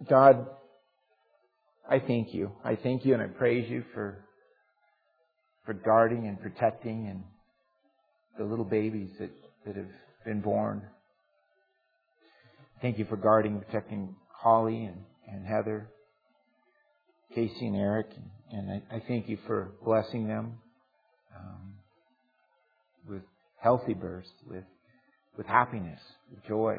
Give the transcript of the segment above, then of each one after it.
God, I thank you. I thank you and I praise you for guarding and protecting and the little babies that have been born. Thank you for guarding and protecting Holly and Heather, Casey and Eric. And I thank you for blessing them with healthy births, with happiness, with joy.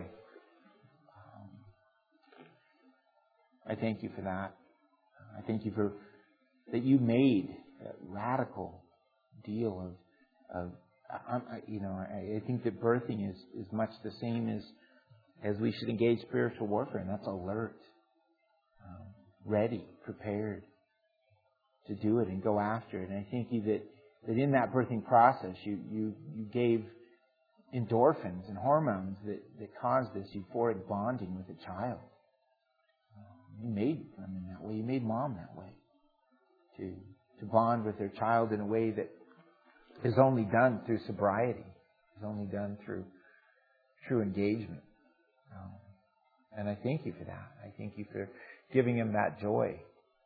I thank you for that. I thank you for that you made a radical deal of I think that birthing is much the same as we should engage spiritual warfare, and that's alert, ready, prepared to do it and go after it. And I thank you that in that birthing process you gave endorphins and hormones that cause this euphoric bonding with a child. You made them that way. You made mom that way. To bond with their child in a way that is only done through sobriety. Is only done through true engagement. And I thank you for that. I thank you for giving them that joy.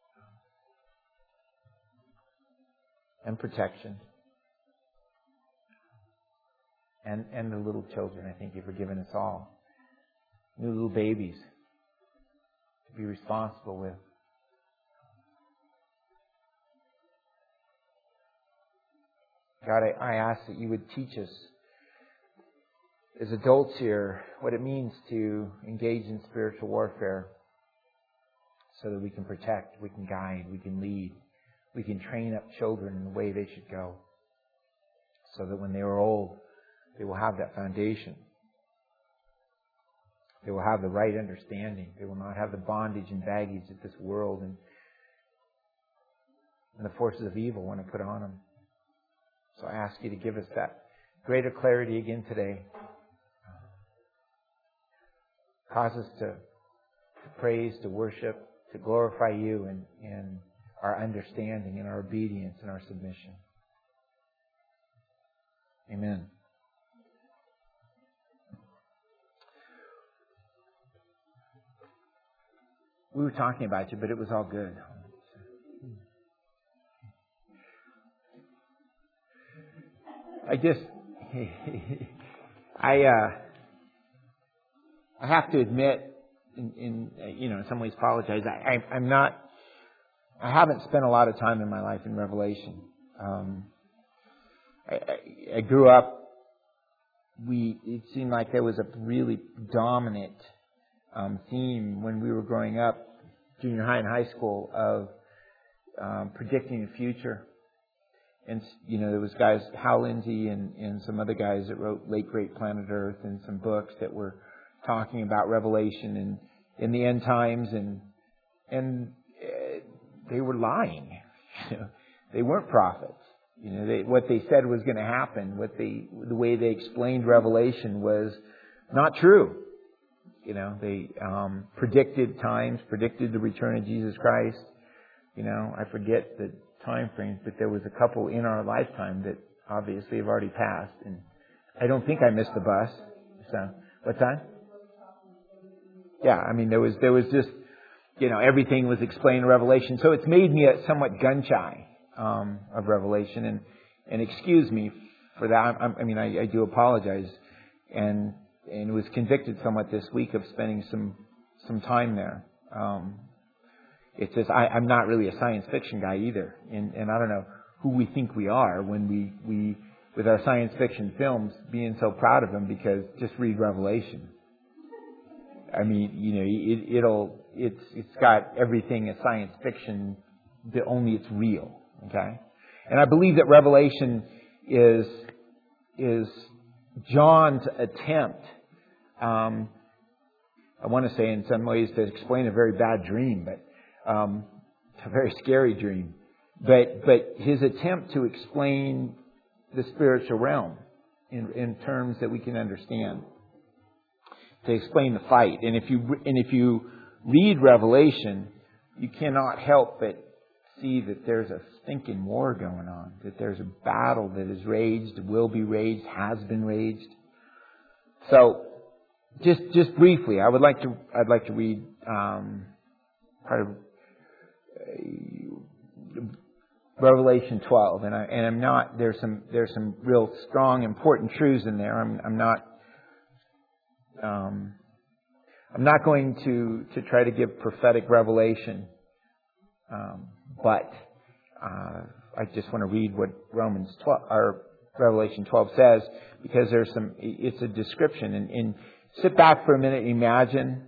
And protection. And the little children. I thank you for giving us all new little babies to be responsible with. God, I ask that you would teach us as adults here what it means to engage in spiritual warfare so that we can protect, we can guide, we can lead, we can train up children in the way they should go so that when they are old, they will have that foundation. They will have the right understanding. They will not have the bondage and baggage that this world and the forces of evil want to put on them. So I ask you to give us that greater clarity again today. Cause us to praise, to worship, to glorify you in our understanding, in our obedience, in our submission. Amen. We were talking about you, but it was all good. I have to admit, in some ways apologize. I haven't spent a lot of time in my life in Revelation. I grew up, it seemed like there was a really dominant theme when we were growing up, junior high and high school, of predicting the future. And, there was guys, Hal Lindsey and some other guys that wrote Late Great Planet Earth and some books that were talking about Revelation and in the end times, and they were lying. They weren't prophets. What they said was going to happen, the way they explained Revelation was not true. They predicted times, predicted the return of Jesus Christ. I forget the time frames, but there was a couple in our lifetime that obviously have already passed, and I don't think I missed the bus. So, what time? Yeah, there was just, everything was explained in Revelation. So it's made me somewhat gun shy of Revelation, and excuse me for that. I do apologize, and was convicted somewhat this week of spending some time there. It's just I'm not really a science fiction guy either, and I don't know who we think we are when we with our science fiction films being so proud of them, because just read Revelation. It's got everything a science fiction, that only it's real. Okay, and I believe that Revelation is John's attempt. I want to say in some ways to explain a very bad dream, but it's a very scary dream. But his attempt to explain the spiritual realm in terms that we can understand, to explain the fight. And if you read Revelation, you cannot help but see that there's a stinking war going on, that there's a battle that is raged, will be raged, has been raged. So, just briefly, I'd like to read part of Revelation 12, and I'm not. There's some real strong, important truths in there. I'm not going to try to give prophetic revelation, but I just want to read what Romans 12 or Revelation 12 says, because it's a description. And sit back for a minute and imagine,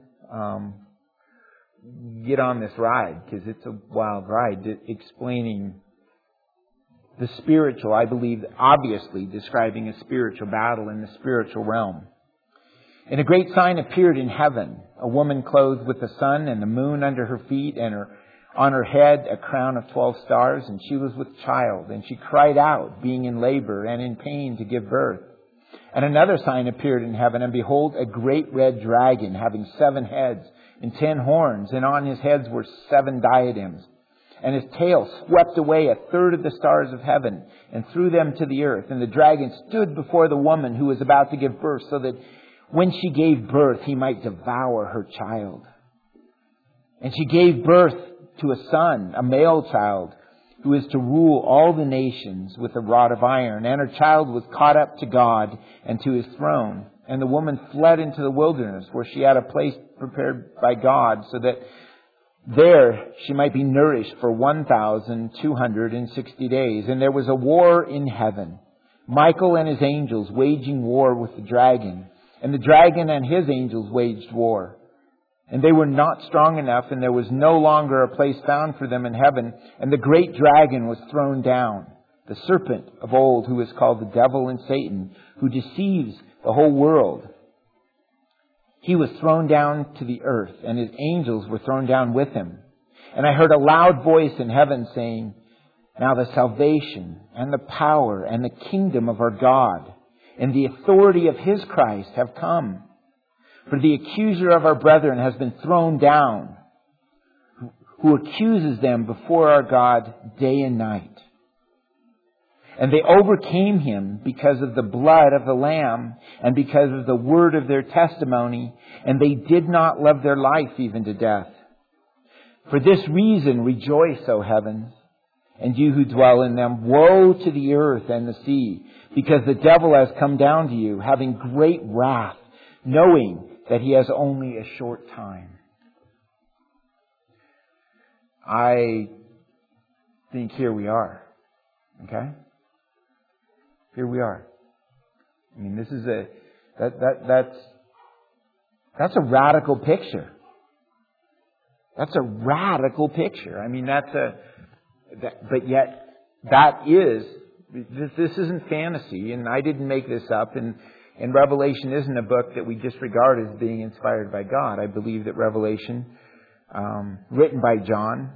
get on this ride, because it's a wild ride, explaining the spiritual, I believe, obviously describing a spiritual battle in the spiritual realm. And a great sign appeared in heaven, a woman clothed with the sun and the moon under her feet, and on her head a crown of 12 stars, and she was with child, and she cried out, being in labor and in pain to give birth. And another sign appeared in heaven, and behold, a great red dragon, having 7 heads and 10 horns, and on his heads were 7 diadems. And his tail swept away 1/3 of the stars of heaven, and threw them to the earth. And the dragon stood before the woman who was about to give birth, so that when she gave birth, he might devour her child. And she gave birth to a son, a male child, who is to rule all the nations with a rod of iron. And her child was caught up to God and to his throne. And the woman fled into the wilderness, where she had a place prepared by God, so that there she might be nourished for 1,260 days. And there was a war in heaven, Michael and his angels waging war with the dragon. And the dragon and his angels waged war. And they were not strong enough, and there was no longer a place found for them in heaven. And the great dragon was thrown down, the serpent of old, who is called the devil and Satan, who deceives the whole world. He was thrown down to the earth, and his angels were thrown down with him. And I heard a loud voice in heaven saying, "Now the salvation and the power and the kingdom of our God and the authority of his Christ have come. For the accuser of our brethren has been thrown down, who accuses them before our God day and night. And they overcame him because of the blood of the Lamb and because of the word of their testimony, and they did not love their life even to death. For this reason rejoice, O heavens, and you who dwell in them. Woe to the earth and the sea, because the devil has come down to you, having great wrath, knowing that he has only a short time." I think here we are. Okay? Here we are. I mean, this is that's a radical picture. That's a radical picture. I mean, but yet that is, this isn't fantasy, and I didn't make this up, and Revelation isn't a book that we disregard as being inspired by God. I believe that Revelation, written by John,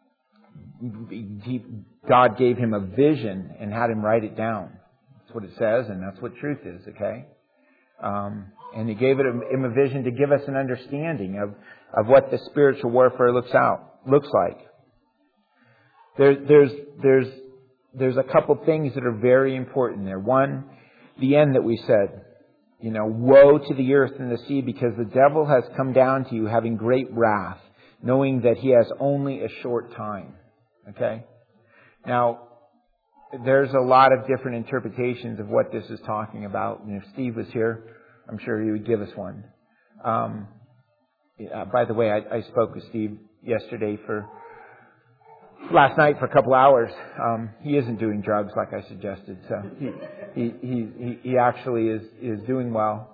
God gave him a vision and had him write it down. That's what it says, and that's what truth is, okay? And he gave him a vision to give us an understanding of what the spiritual warfare looks like. There's a couple things that are very important there. One, the end that we said. Woe to the earth and the sea, because the devil has come down to you having great wrath, knowing that he has only a short time. Okay? Now, there's a lot of different interpretations of what this is talking about. And if Steve was here, I'm sure he would give us one. By the way, I spoke with Steve last night for a couple hours. He isn't doing drugs like I suggested, so he actually is doing well.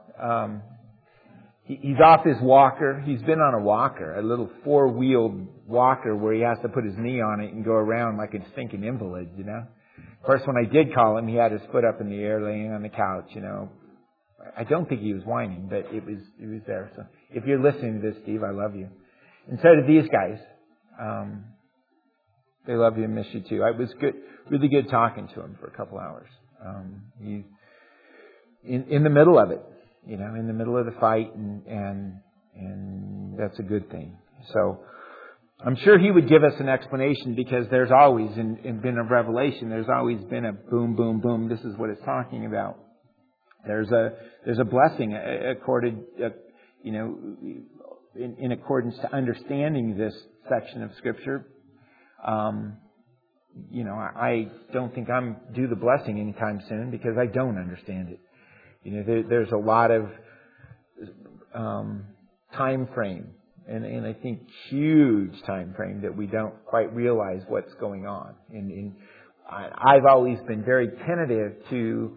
He's off his walker. He's been on a walker, a little 4-wheeled walker where he has to put his knee on it and go around like a stinking invalid, Of course, when I did call him, he had his foot up in the air, laying on the couch, I don't think he was whining, but he was there. So if you're listening to this, Steve, I love you. And so do these guys. They love you and miss you too. It was good, really good talking to him for a couple hours. He's in the middle of it, in the middle of the fight, and that's a good thing. So I'm sure he would give us an explanation, because there's always been a revelation. There's always been a boom, boom, boom. This is what it's talking about. There's a blessing accorded, in accordance to understanding this section of Scripture. I don't think I'm due the blessing anytime soon because I don't understand it. There's a lot of time frame, and I think huge time frame that we don't quite realize what's going on. And I've always been very tentative to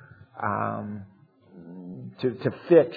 fix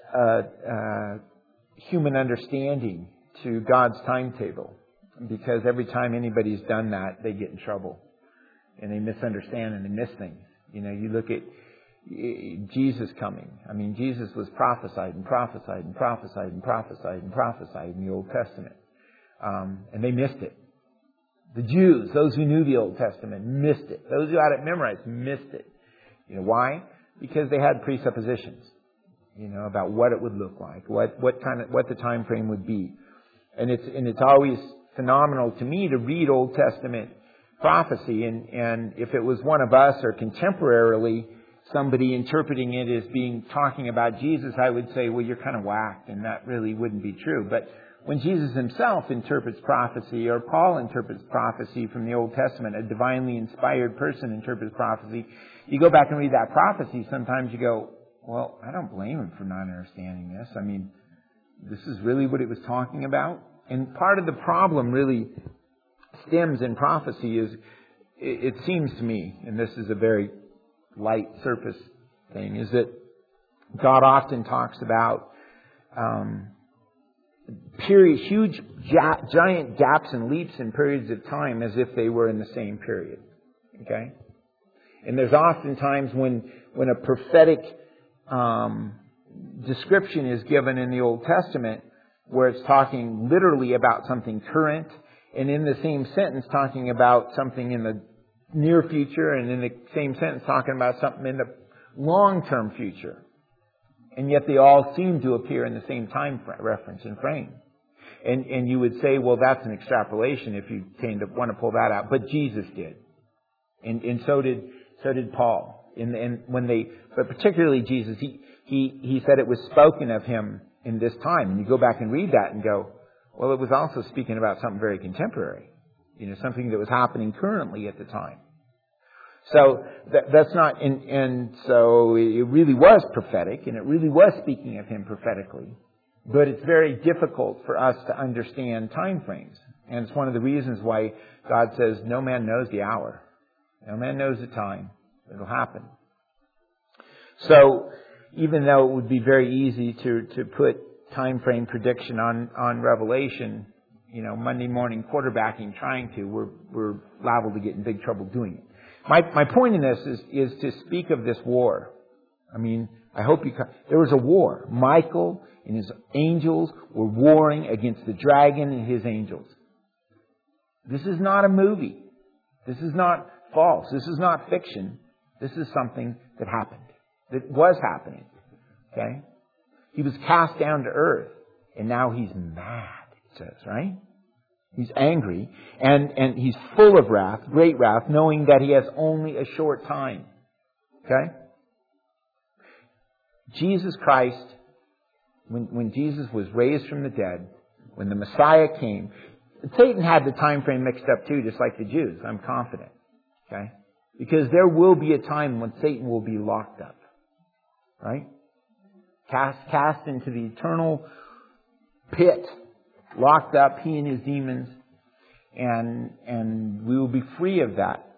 human understanding to God's timetable, because every time anybody's done that, they get in trouble and they misunderstand and they miss things. You look at Jesus coming. I mean, Jesus was prophesied and prophesied and prophesied and prophesied and prophesied in the Old Testament. And they missed it. The Jews, those who knew the Old Testament, missed it. Those who had it memorized missed it. Why? Because they had presuppositions, about what it would look like, what the time frame would be. And it's always phenomenal to me to read Old Testament prophecy, and if it was one of us or contemporarily somebody interpreting it as talking about Jesus, I would say, well, you're kind of whacked, and that really wouldn't be true. But when Jesus himself interprets prophecy, or Paul interprets prophecy from the Old Testament, a divinely inspired person interprets prophecy, you go back and read that prophecy, sometimes you go, well, I don't blame him for not understanding this. I mean, this is really what it was talking about. And part of the problem really stems in prophecy is, it seems to me, and this is a very light surface thing, is that God often talks about huge, giant gaps and leaps in periods of time as if they were in the same period. Okay? And there's often times when a prophetic description is given in the Old Testament where it's talking literally about something current, and in the same sentence talking about something in the near future, and in the same sentence talking about something in the long-term future. And yet they all seem to appear in the same time reference and frame. And you would say, well, that's an extrapolation if you want to pull that out. But Jesus did. And so did Paul. But particularly Jesus, he said it was spoken of him in this time. And you go back and read that and go, well, it was also speaking about something very contemporary. Something that was happening currently at the time. So that's not, and so it really was prophetic, and it really was speaking of him prophetically. But it's very difficult for us to understand time frames. And it's one of the reasons why God says, no man knows the hour. No man knows the time. It'll happen. So even though it would be very easy to put time frame prediction on Revelation, Monday morning quarterbacking, trying to, we're liable to get in big trouble doing it. My point in this is to speak of this war. I mean, I hope there was a war. Michael and his angels were warring against the dragon and his angels. This is not a movie. This is not false. This is not fiction. This is something that happened. That was happening. Okay? He was cast down to earth, and now he's mad, it says, right? He's angry, and he's full of wrath, great wrath, knowing that he has only a short time. Okay? Jesus Christ, when Jesus was raised from the dead, when the Messiah came, Satan had the time frame mixed up too, just like the Jews, I'm confident. Okay? Because there will be a time when Satan will be locked up. Right? Cast into the eternal pit, locked up, he and his demons, and we will be free of that,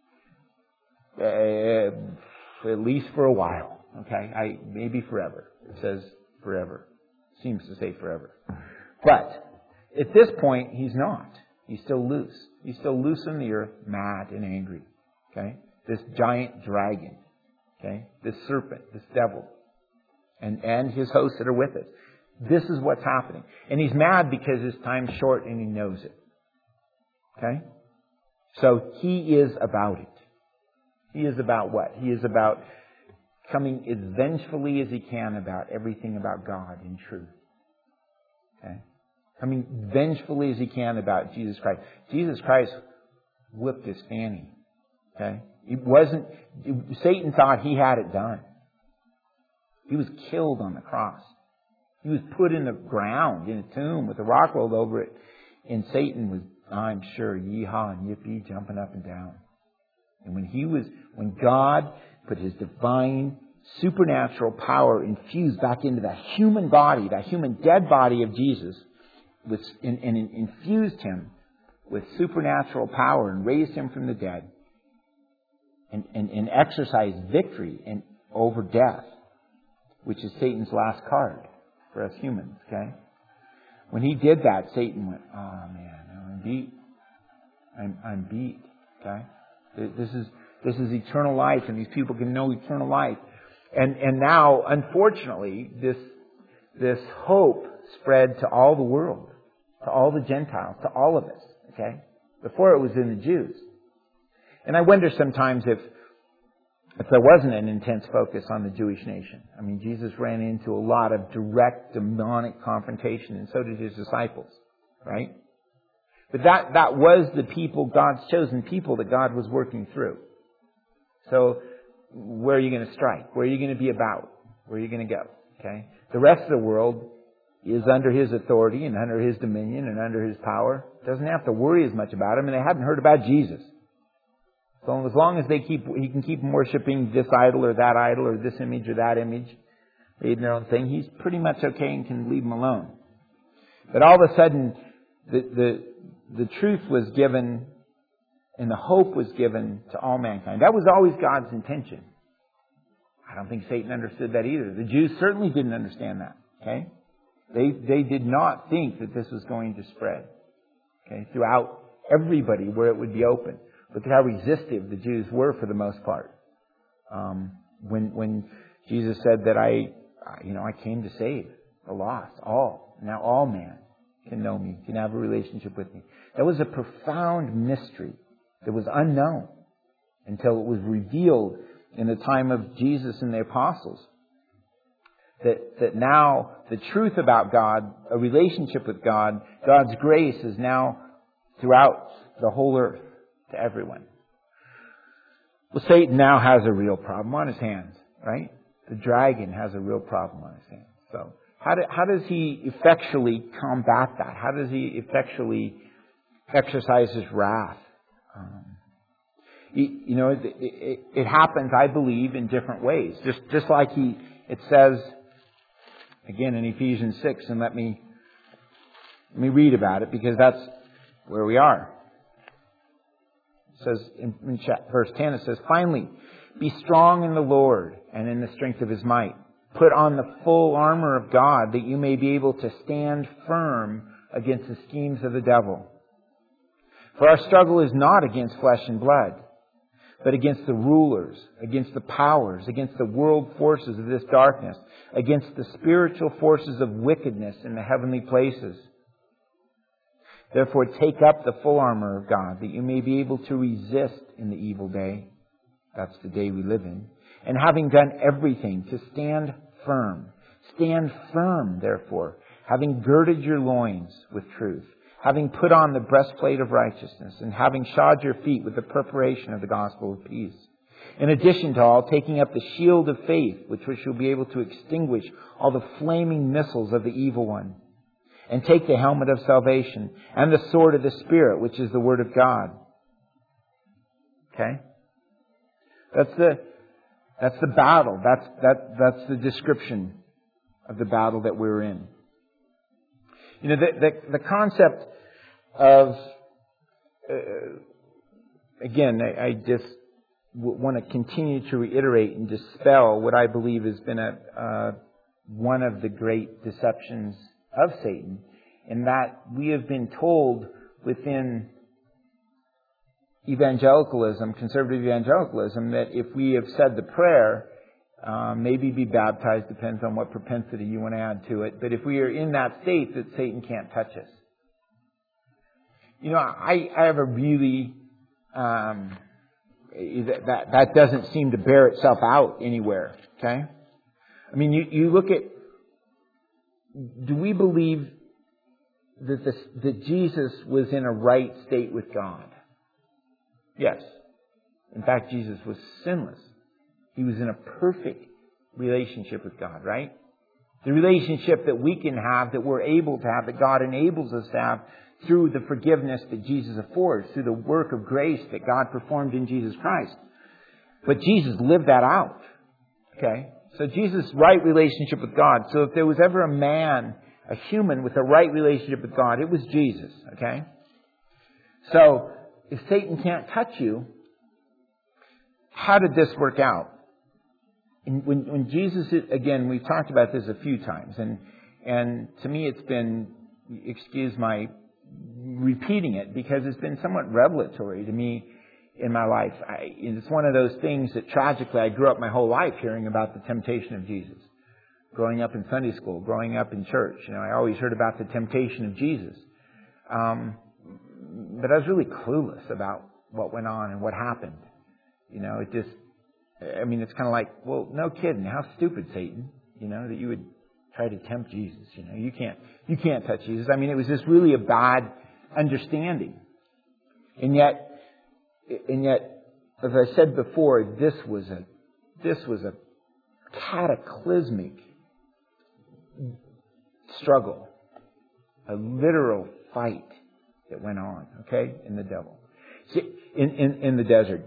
at least for a while. Okay, maybe forever. It says forever. Seems to say forever. But at this point, he's not. He's still loose. He's still loose on the earth, mad and angry. Okay, this giant dragon. Okay, this serpent, this devil, and his hosts that are with it. This is what's happening. And he's mad because his time's short and he knows it. Okay? So he is about it. He is about what? He is about coming as vengefully as he can about everything about God in truth. Okay? Coming vengefully as he can about Jesus Christ. Jesus Christ whipped his fanny. Okay? Satan thought he had it done. He was killed on the cross. He was put in the ground, in a tomb, with a rock rolled over it. And Satan was, I'm sure, yeehaw and yippee, jumping up and down. And when God put His divine, supernatural power infused back into that human body, that human dead body of Jesus, and infused Him with supernatural power and raised Him from the dead, and exercised victory over death, which is Satan's last card for us humans, okay? When He did that, Satan went, oh man, I'm beat. I'm beat, okay? This is eternal life, and these people can know eternal life. And now, unfortunately, this hope spread to all the world, to all the Gentiles, to all of us, okay? Before it was in the Jews. And I wonder sometimes if there wasn't an intense focus on the Jewish nation. I mean, Jesus ran into a lot of direct demonic confrontation, and so did His disciples, right? But that was the people, God's chosen people, that God was working through. So, where are you going to strike? Where are you going to be about? Where are you going to go? Okay? The rest of the world is under His authority and under His dominion and under His power. Doesn't have to worry as much about Him, and they haven't heard about Jesus. So as long as He can keep them worshiping this idol or that idol or this image or that image, reading their own thing, He's pretty much okay and can leave them alone. But all of a sudden, the truth was given and the hope was given to all mankind. That was always God's intention. I don't think Satan understood that either. The Jews certainly didn't understand that. Okay? They did not think that this was going to spread. Okay? Throughout everybody where it would be open. Look at how resistive the Jews were for the most part. When Jesus said that I came to save the lost, all. Now all man can know me, can have a relationship with me. That was a profound mystery that was unknown until it was revealed in the time of Jesus and the apostles. That now the truth about God, a relationship with God, God's grace is now throughout the whole earth to everyone. Well, Satan now has a real problem on his hands, right? The dragon has a real problem on his hands. So how does he effectually combat that? How does he effectually exercise his wrath? It happens, I believe, in different ways. Just like it says again in Ephesians 6, and let me read about it because that's where we are. It says in verse 10, it says, "Finally, be strong in the Lord and in the strength of His might. Put on the full armor of God that you may be able to stand firm against the schemes of the devil. For our struggle is not against flesh and blood, but against the rulers, against the powers, against the world forces of this darkness, against the spiritual forces of wickedness in the heavenly places. Therefore take up the full armor of God, that you may be able to resist in the evil day." That's the day we live in. "And having done everything, to stand firm. Stand firm, therefore, having girded your loins with truth, having put on the breastplate of righteousness, and having shod your feet with the preparation of the gospel of peace. In addition to all, taking up the shield of faith, with which you'll be able to extinguish all the flaming missiles of the evil one. And take the helmet of salvation and the sword of the Spirit, which is the Word of God." Okay? That's the battle. That's the description of the battle that we're in. You know, the concept of again, I just want to continue to reiterate and dispel what I believe has been one of the great deceptions of Satan, in that we have been told within evangelicalism, conservative evangelicalism, that if we have said the prayer, maybe be baptized, depends on what propensity you want to add to it, but if we are in that state, that Satan can't touch us. You know, I have a really that doesn't seem to bear itself out anywhere. Okay, I mean, you look at. Do we believe that Jesus was in a right state with God? Yes. In fact, Jesus was sinless. He was in a perfect relationship with God, right? The relationship that we can have, that we're able to have, that God enables us to have through the forgiveness that Jesus affords, through the work of grace that God performed in Jesus Christ. But Jesus lived that out. Okay? So Jesus' right relationship with God. So if there was ever a man, a human with a right relationship with God, it was Jesus. Okay? So if Satan can't touch you, how did this work out? When Jesus, again, we've talked about this a few times, and to me it's been, excuse my repeating it, because it's been somewhat revelatory to me in my life. It's one of those things that tragically I grew up my whole life hearing about the temptation of Jesus. Growing up in Sunday school, growing up in church, I always heard about the temptation of Jesus. But I was really clueless about what went on and what happened. It just, it's kind of like, well, no kidding. How stupid, Satan, that you would try to tempt Jesus. You can't touch Jesus. It was just really a bad understanding. And yet, as I said before, this was a cataclysmic struggle, a literal fight that went on, okay, in the devil. In the desert.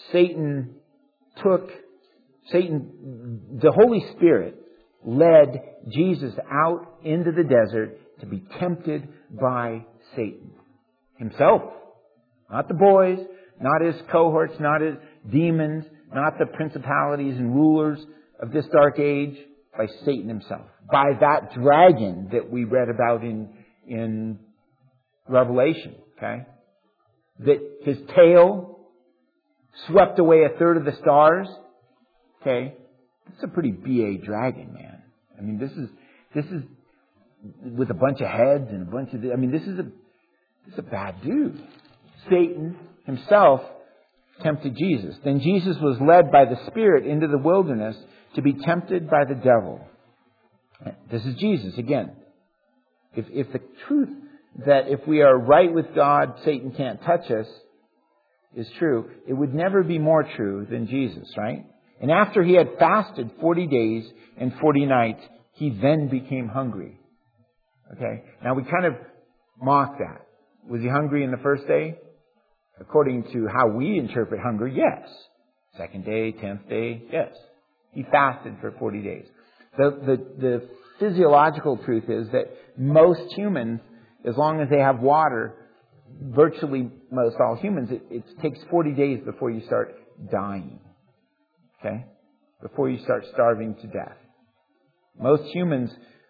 The Holy Spirit led Jesus out into the desert to be tempted by Satan himself. Not the boys, not his cohorts, not his demons, not the principalities and rulers of this dark age, by Satan himself. By that dragon that we read about in Revelation, okay? That his tail swept away a third of the stars. Okay, it's a pretty BA dragon, man. This is with a bunch of heads and a bunch of. This is a bad dude. Satan himself tempted Jesus. Then Jesus was led by the Spirit into the wilderness to be tempted by the devil. This is Jesus again. If the truth that if we are right with God, Satan can't touch us, is true, it would never be more true than Jesus, right? And after he had fasted 40 days and 40 nights, he then became hungry. Okay? Now we kind of mock that. Was he hungry in the first day? According to how we interpret hunger, yes. Second day, 10th day, yes. He fasted for 40 days. The physiological truth is that most humans, as long as they have water, virtually most all humans, it takes 40 days before you start dying. Okay? Before you start starving to death. Most humans,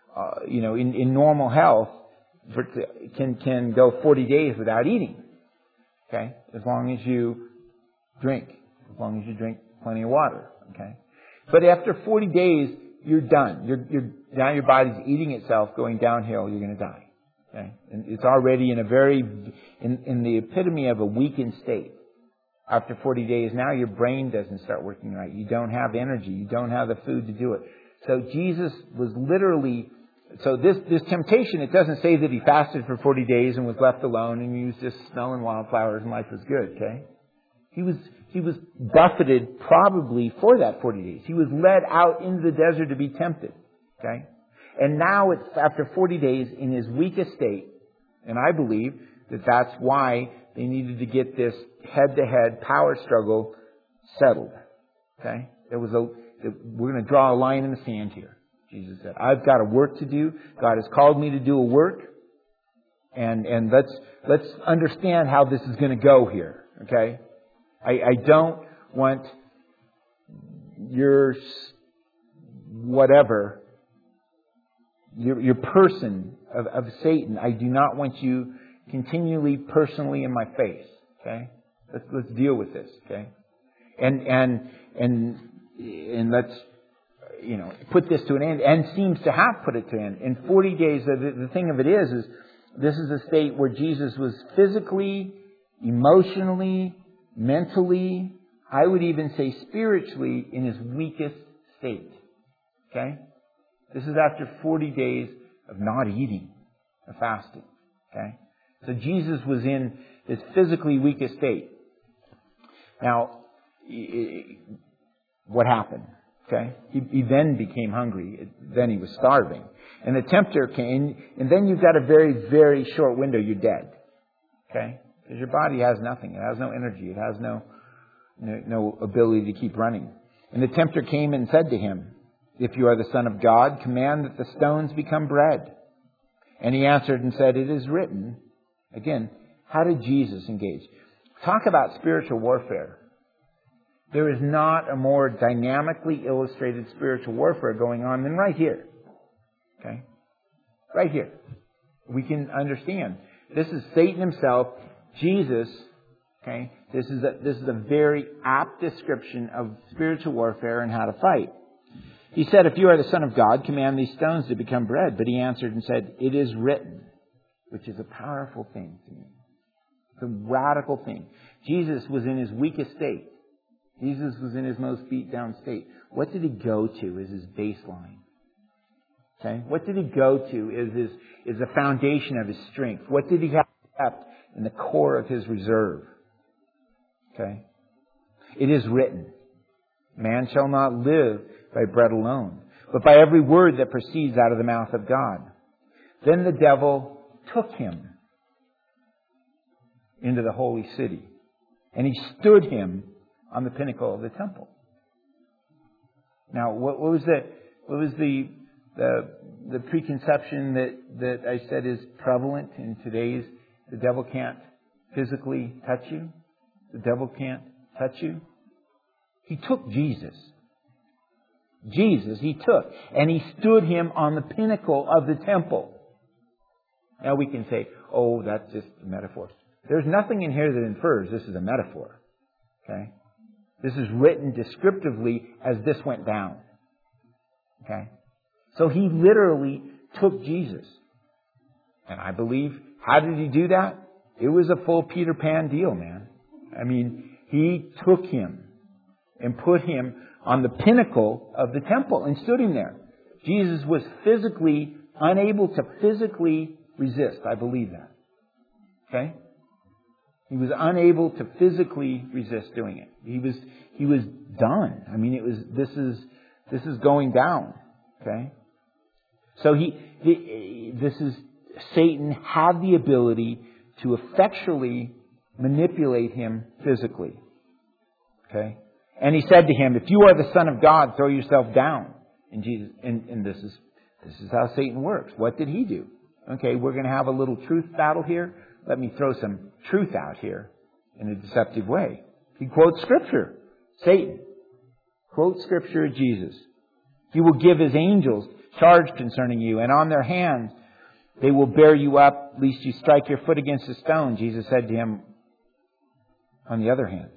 in normal health, can go 40 days without eating. Okay? As long as you drink. As long as you drink plenty of water. Okay? But after 40 days, you're done. Now your body's eating itself, going downhill, you're going to die. Okay? And it's already in the epitome of a weakened state. After 40 days, now your brain doesn't start working right. You don't have energy. You don't have the food to do it. So Jesus was literally, this temptation, it doesn't say that he fasted for 40 days and was left alone and he was just smelling wildflowers and life was good, okay? He was buffeted probably for that 40 days. He was led out into the desert to be tempted, okay? And now it's after 40 days in his weakest state, and I believe that that's why they needed to get this head-to-head power struggle settled. Okay? We're going to draw a line in the sand here. Jesus said, I've got a work to do. God has called me to do a work. And let's understand how this is going to go here. Okay? I don't want your whatever, your person of Satan. I do not want you continually, personally in my face. Okay? Let's deal with this. Okay? And let's, put this to an end, and seems to have put it to an end. In 40 days, the thing of it is this is a state where Jesus was physically, emotionally, mentally, I would even say spiritually, in his weakest state. Okay? This is after 40 days of not eating, of fasting. Okay? So Jesus was in his physically weakest state. Now, what happened? Okay? He then became hungry. Then he was starving. And the tempter came, and then you've got a very, very short window. You're dead. Okay? Because your body has nothing. It has no energy. It has no ability to keep running. And the tempter came and said to him, "If you are the Son of God, command that the stones become bread." And he answered and said, "It is written." Again, how did Jesus engage? Talk about spiritual warfare. There is not a more dynamically illustrated spiritual warfare going on than right here. Okay? Right here. We can understand. This is Satan himself. Jesus, okay? This is a very apt description of spiritual warfare and how to fight. He said, "If you are the Son of God, command these stones to become bread." But he answered and said, "It is written," which is a powerful thing to me. It's a radical thing. Jesus was in his weakest state. Jesus was in his most beat down state. What did he go to as his baseline? Okay? What did he go to as the foundation of his strength? What did he have kept in the core of his reserve? Okay? It is written, "Man shall not live by bread alone, but by every word that proceeds out of the mouth of God." Then the devil took him into the holy city, and he stood him on the pinnacle of the temple. Now, what was the preconception that I said is prevalent in today's? The devil can't physically touch you. The devil can't touch you. He took Jesus. Jesus he took, and he stood him on the pinnacle of the temple. Now we can say, "Oh, that's just a metaphor." There's nothing in here that infers this is a metaphor. Okay? This is written descriptively as this went down. Okay? So he literally took Jesus. And I believe, how did he do that? It was a full Peter Pan deal, man. I mean, he took him and put him on the pinnacle of the temple and stood him there. Jesus was physically unable to physically resist. I believe that. Okay? He was unable to physically resist doing it. He was done. I mean, this is going down. Okay? So Satan had the ability to effectually manipulate him physically. Okay? And he said to him, "If you are the Son of God, throw yourself down." And this is how Satan works. What did he do? Okay, we're going to have a little truth battle here. Let me throw some truth out here in a deceptive way. He quotes Scripture. Satan quotes Scripture of Jesus. "He will give His angels charge concerning you, and on their hands they will bear you up, lest you strike your foot against a stone." Jesus said to him, "On the other hand."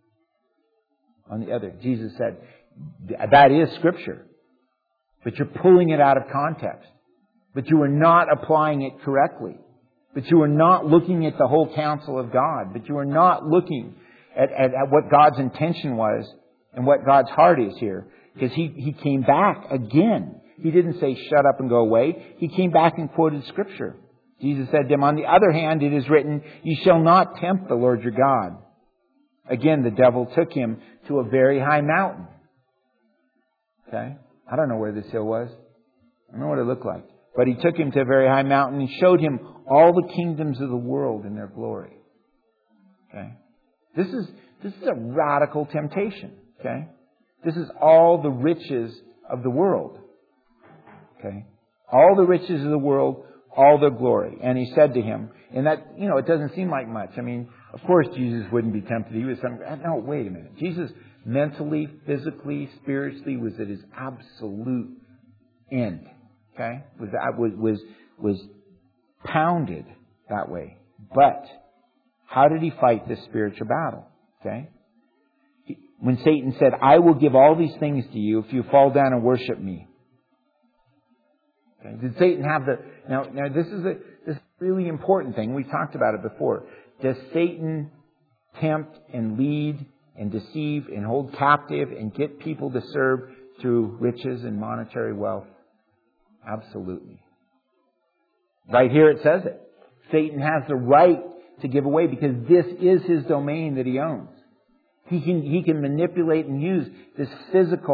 Jesus said, that is Scripture. But you're pulling it out of context. But you are not applying it correctly. But you are not looking at the whole counsel of God. But you are not looking at what God's intention was and what God's heart is here. Because He came back again. He didn't say, "Shut up and go away." He came back and quoted Scripture. Jesus said to him, "On the other hand, it is written, you shall not tempt the Lord your God." Again, the devil took him to a very high mountain. Okay? I don't know where this hill was. I don't know what it looked like. But he took him to a very high mountain and showed him all the kingdoms of the world in their glory. Okay? This is a radical temptation. Okay? This is all the riches of the world. Okay? All the riches of the world, all their glory. And he said to him, and that, it doesn't seem like much. I mean, of course Jesus wouldn't be tempted. He was no, wait a minute. Jesus mentally, physically, spiritually was at his absolute end. Okay? Was pounded that way. But how did he fight this spiritual battle? Okay? When Satan said, "I will give all these things to you if you fall down and worship me." Okay? Did Satan have now this is a really important thing. We talked about it before. Does Satan tempt and lead and deceive and hold captive and get people to serve through riches and monetary wealth? Absolutely. Right here it says it. Satan has the right to give away because this is his domain that he owns. He can manipulate and use this physical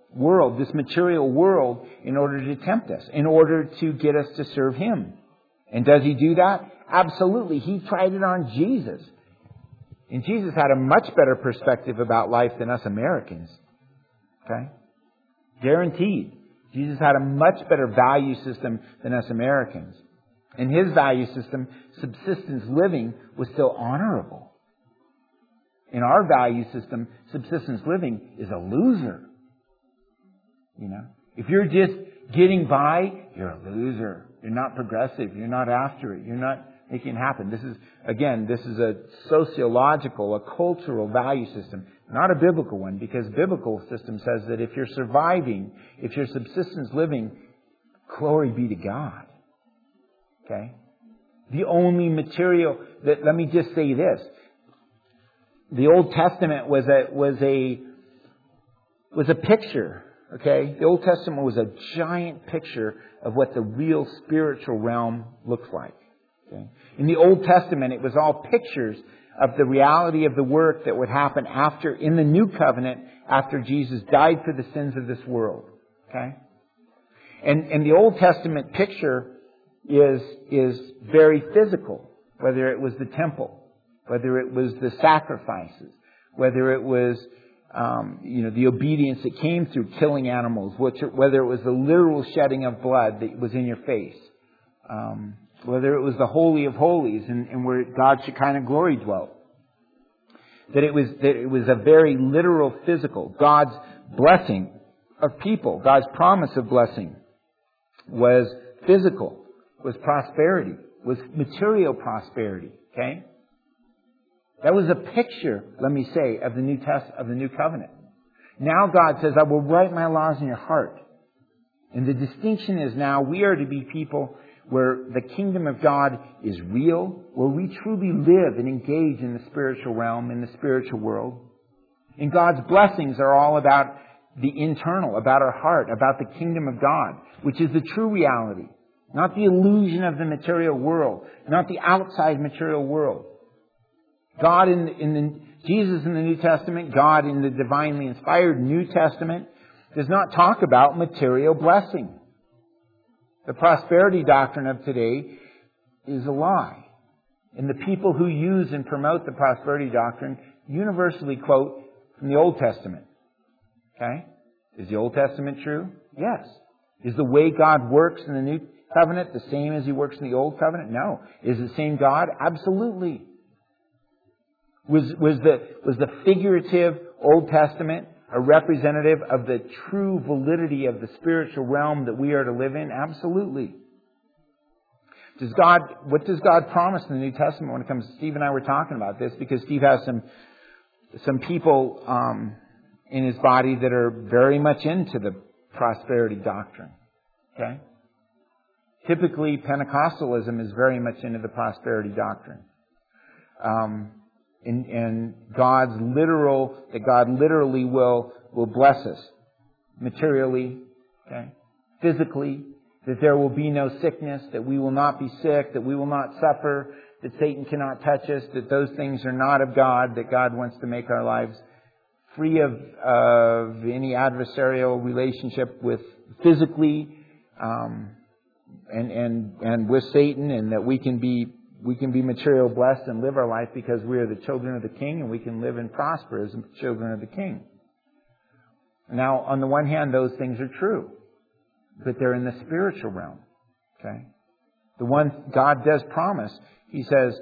world, this material world, in order to tempt us, in order to get us to serve Him. And does He do that? Absolutely. He tried it on Jesus. And Jesus had a much better perspective about life than us Americans. Okay? Guaranteed. Jesus had a much better value system than us Americans. In His value system, subsistence living was still honorable. In our value system, subsistence living is a loser. You know, if you're just getting by, you're a loser. You're not progressive. You're not after it. You're not making it happen. This is a sociological, a cultural value system, not a biblical one, because biblical system says that if you're surviving, if you're subsistence living, glory be to God. Okay? The only material that, let me just say this. The Old Testament was a picture. Okay? The Old Testament was a giant picture of what the real spiritual realm looks like. Okay? In the Old Testament, it was all pictures of the reality of the work that would happen in the New Covenant, after Jesus died for the sins of this world. Okay? And the Old Testament picture is very physical, whether it was the temple, whether it was the sacrifices, whether it was the obedience that came through killing animals, whether it was the literal shedding of blood that was in your face, whether it was the Holy of Holies and where God's Shekinah glory dwelt. That it was a very literal, physical. God's blessing of people, God's promise of blessing was physical, was prosperity, was material prosperity. Okay? That was a picture, let me say, of the New Covenant. Now God says, I will write my laws in your heart. And the distinction is now we are to be people where the kingdom of God is real, where we truly live and engage in the spiritual realm, in the spiritual world. And God's blessings are all about the internal, about our heart, about the kingdom of God, which is the true reality. Not the illusion of the material world, not the outside material world. God Jesus in the New Testament, God in the divinely inspired New Testament, does not talk about material blessing. The prosperity doctrine of today is a lie. And the people who use and promote the prosperity doctrine universally quote from the Old Testament. Okay? Is the Old Testament true? Yes. Is the way God works in the New Covenant the same as He works in the Old Covenant? No. Is the same God? Absolutely. Was the figurative Old Testament a representative of the true validity of the spiritual realm that we are to live in? Absolutely. What does God promise in the New Testament when it comes to Steve and I were talking about this, because Steve has some people in his body that are very much into the prosperity doctrine. Okay? Typically, Pentecostalism is very much into the prosperity doctrine. And God literally will bless us materially, okay, physically, that there will be no sickness, that we will not be sick, that we will not suffer, that Satan cannot touch us, that those things are not of God, that God wants to make our lives free of any adversarial relationship with physically and with Satan, and that we can be material blessed and live our life because we are the children of the King, and we can live and prosper as children of the King. Now, on the one hand, those things are true, but they're in the spiritual realm. Okay? The one God does promise, He says,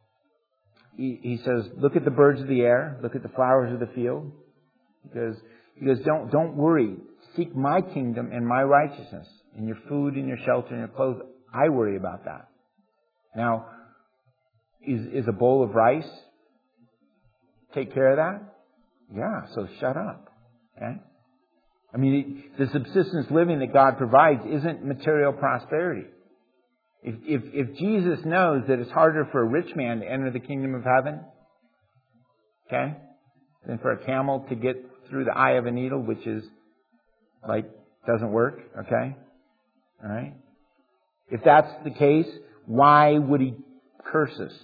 look at the birds of the air, look at the flowers of the field. He goes, don't worry. Seek my kingdom and my righteousness, and your food and your shelter and your clothes. I worry about that. Now, is a bowl of rice take care of that? Yeah, so shut up. Okay? I mean, the subsistence living that God provides isn't material prosperity. If Jesus knows that it's harder for a rich man to enter the kingdom of heaven, okay, than for a camel to get through the eye of a needle, which is doesn't work, okay? All right? If that's the case, why would He curse us?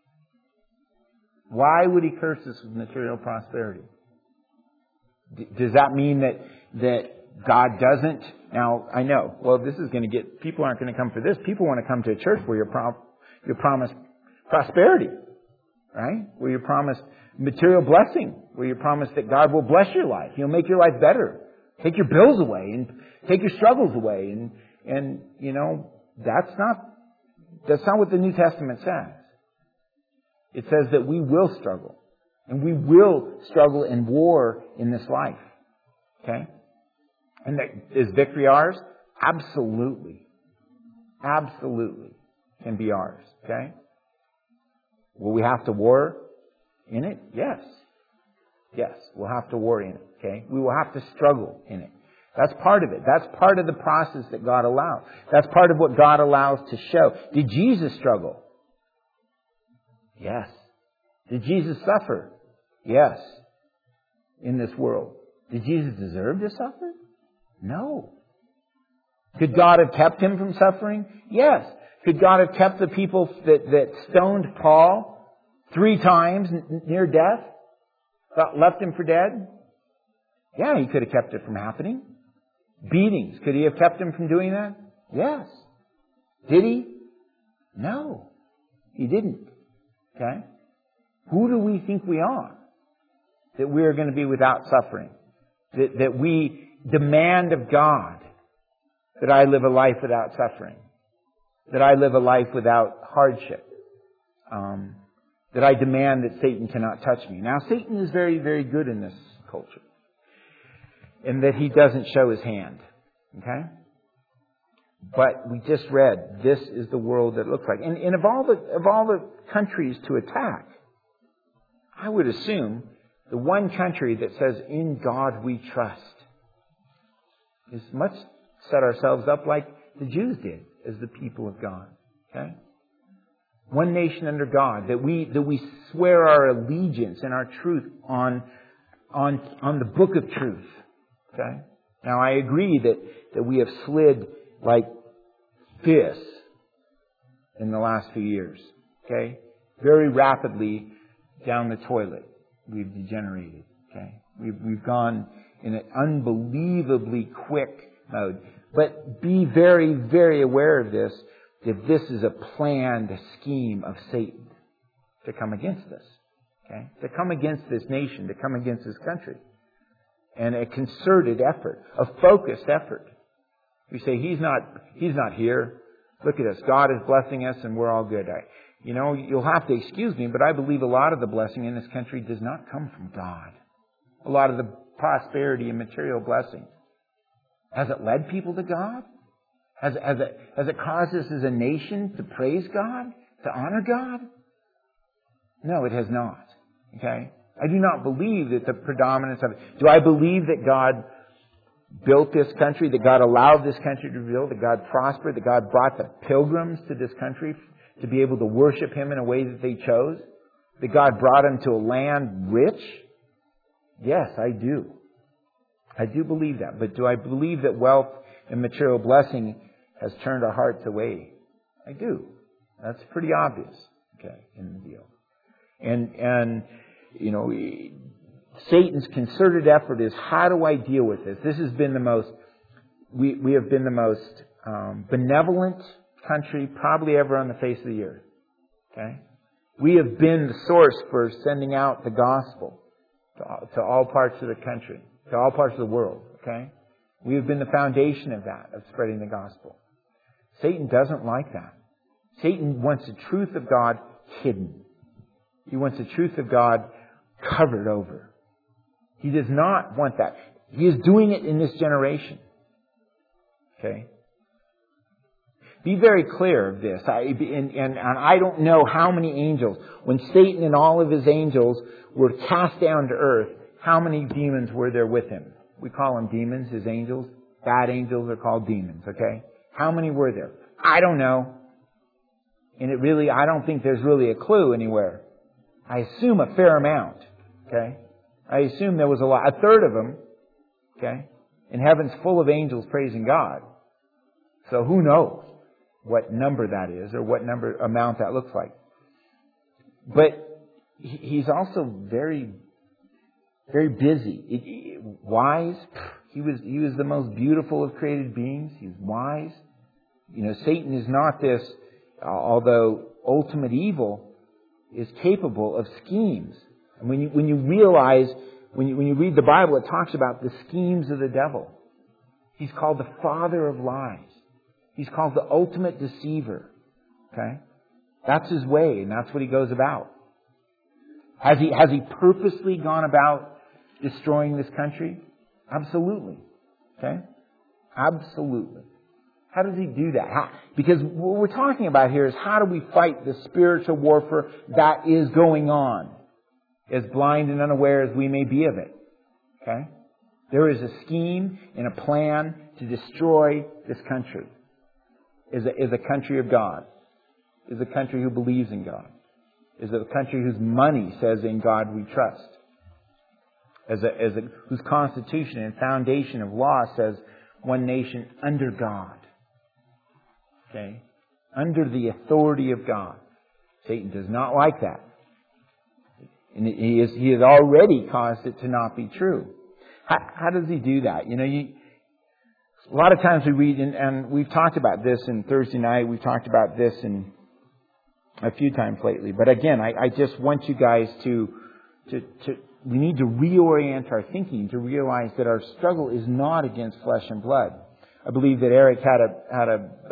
Why would He curse us with material prosperity? Does that mean that God doesn't. Now, I know, well, this is going to get, people aren't going to come for this. People want to come to a church where you're promised prosperity, right? Where you're promised material blessing, where you're promised that God will bless your life. He'll make your life better. Take your bills away and take your struggles away. And you know, that's not what the New Testament says. It says that we will struggle. And we will struggle in war in this life. Okay? And is victory ours? Absolutely. Absolutely can be ours. Okay? Will we have to war in it? Yes. Yes, we'll have to war in it. Okay? We will have to struggle in it. That's part of it. That's part of the process that God allows. That's part of what God allows to show. Did Jesus struggle? Yes. Did Jesus suffer? Yes. In this world. Did Jesus deserve to suffer? No. Could God have kept him from suffering? Yes. Could God have kept the people that stoned Paul 3 times near death? Left him for dead? Yeah, he could have kept it from happening. Beatings. Could he have kept him from doing that? Yes. Did he? No. He didn't. Okay? Who do we think we are? That we are going to be without suffering? That we demand of God that I live a life without suffering? That I live a life without hardship? That I demand that Satan cannot touch me. Now, Satan is very, very good in this culture. And that he doesn't show his hand. Okay? But we just read, this is the world that it looks like. And of all the countries to attack, I would assume the one country that says, in God we trust, is much set ourselves up like the Jews did as the people of God. Okay? One nation under God, that we swear our allegiance and our truth on the book of truth. Okay? Now I agree that we have slid like this in the last few years. Okay? Very rapidly down the toilet. We've degenerated. Okay? We've gone in an unbelievably quick mode. But be very, very aware of this, that this is a planned scheme of Satan to come against us. Okay? To come against this nation, to come against this country. And a concerted effort, a focused effort. We say, He's not here. Look at us. God is blessing us and we're all good. You'll have to excuse me, but I believe a lot of the blessing in this country does not come from God. A lot of the prosperity and material blessings. Has it led people to God? Has it caused us as a nation to praise God? To honor God? No, it has not. Okay? I do not believe that the predominance of it. Do I believe that God built this country, that God allowed this country to be built, that God prospered, that God brought the pilgrims to this country to be able to worship Him in a way that they chose? That God brought them to a land rich? Yes, I do. I do believe that. But do I believe that wealth and material blessing has turned our hearts away? I do. That's pretty obvious, okay, in the deal. And Satan's concerted effort is, how do I deal with this? This has been the most, we have been the most benevolent country probably ever on the face of the earth. Okay? We have been the source for sending out the gospel to all parts of the country, to all parts of the world. Okay? We have been the foundation of that, of spreading the gospel. Satan doesn't like that. Satan wants the truth of God hidden. He wants the truth of God covered over. He does not want that. He is doing it in this generation. Okay? Be very clear of this. And I don't know how many angels, when Satan and all of his angels were cast down to earth, how many demons were there with him? We call them demons, his angels. Bad angels are called demons, okay? How many were there? I don't know. And I don't think there's really a clue anywhere. I assume a fair amount, okay? I assume there was a lot, a third of them, okay? And heaven's full of angels praising God. So who knows what number that is or what amount that looks like. But he's also very, very busy. Wise? He was the most beautiful of created beings. He was wise. Satan is not this, although ultimate evil is capable of schemes. And when you realize, when you read the Bible, it talks about the schemes of the devil. He's called the father of lies. He's called the ultimate deceiver. Okay? That's his way, and that's what he goes about. Has he purposely gone about destroying this country? Absolutely. Okay? Absolutely. How does he do that? Because what we're talking about here is how do we fight the spiritual warfare that is going on, as blind and unaware as we may be of it. Okay? There is a scheme and a plan to destroy this country. Is a country of God. Is a country who believes in God. Is a country whose money says, in God we trust. Whose constitution and foundation of law says, one nation under God. Okay? Under the authority of God. Satan does not like that. And he has already caused it to not be true. How does he do that? A lot of times we read, and we've talked about this in Thursday night, we've talked about this in a few times lately. But again, I just want you guys to we need to reorient our thinking to realize that our struggle is not against flesh and blood. I believe that Eric had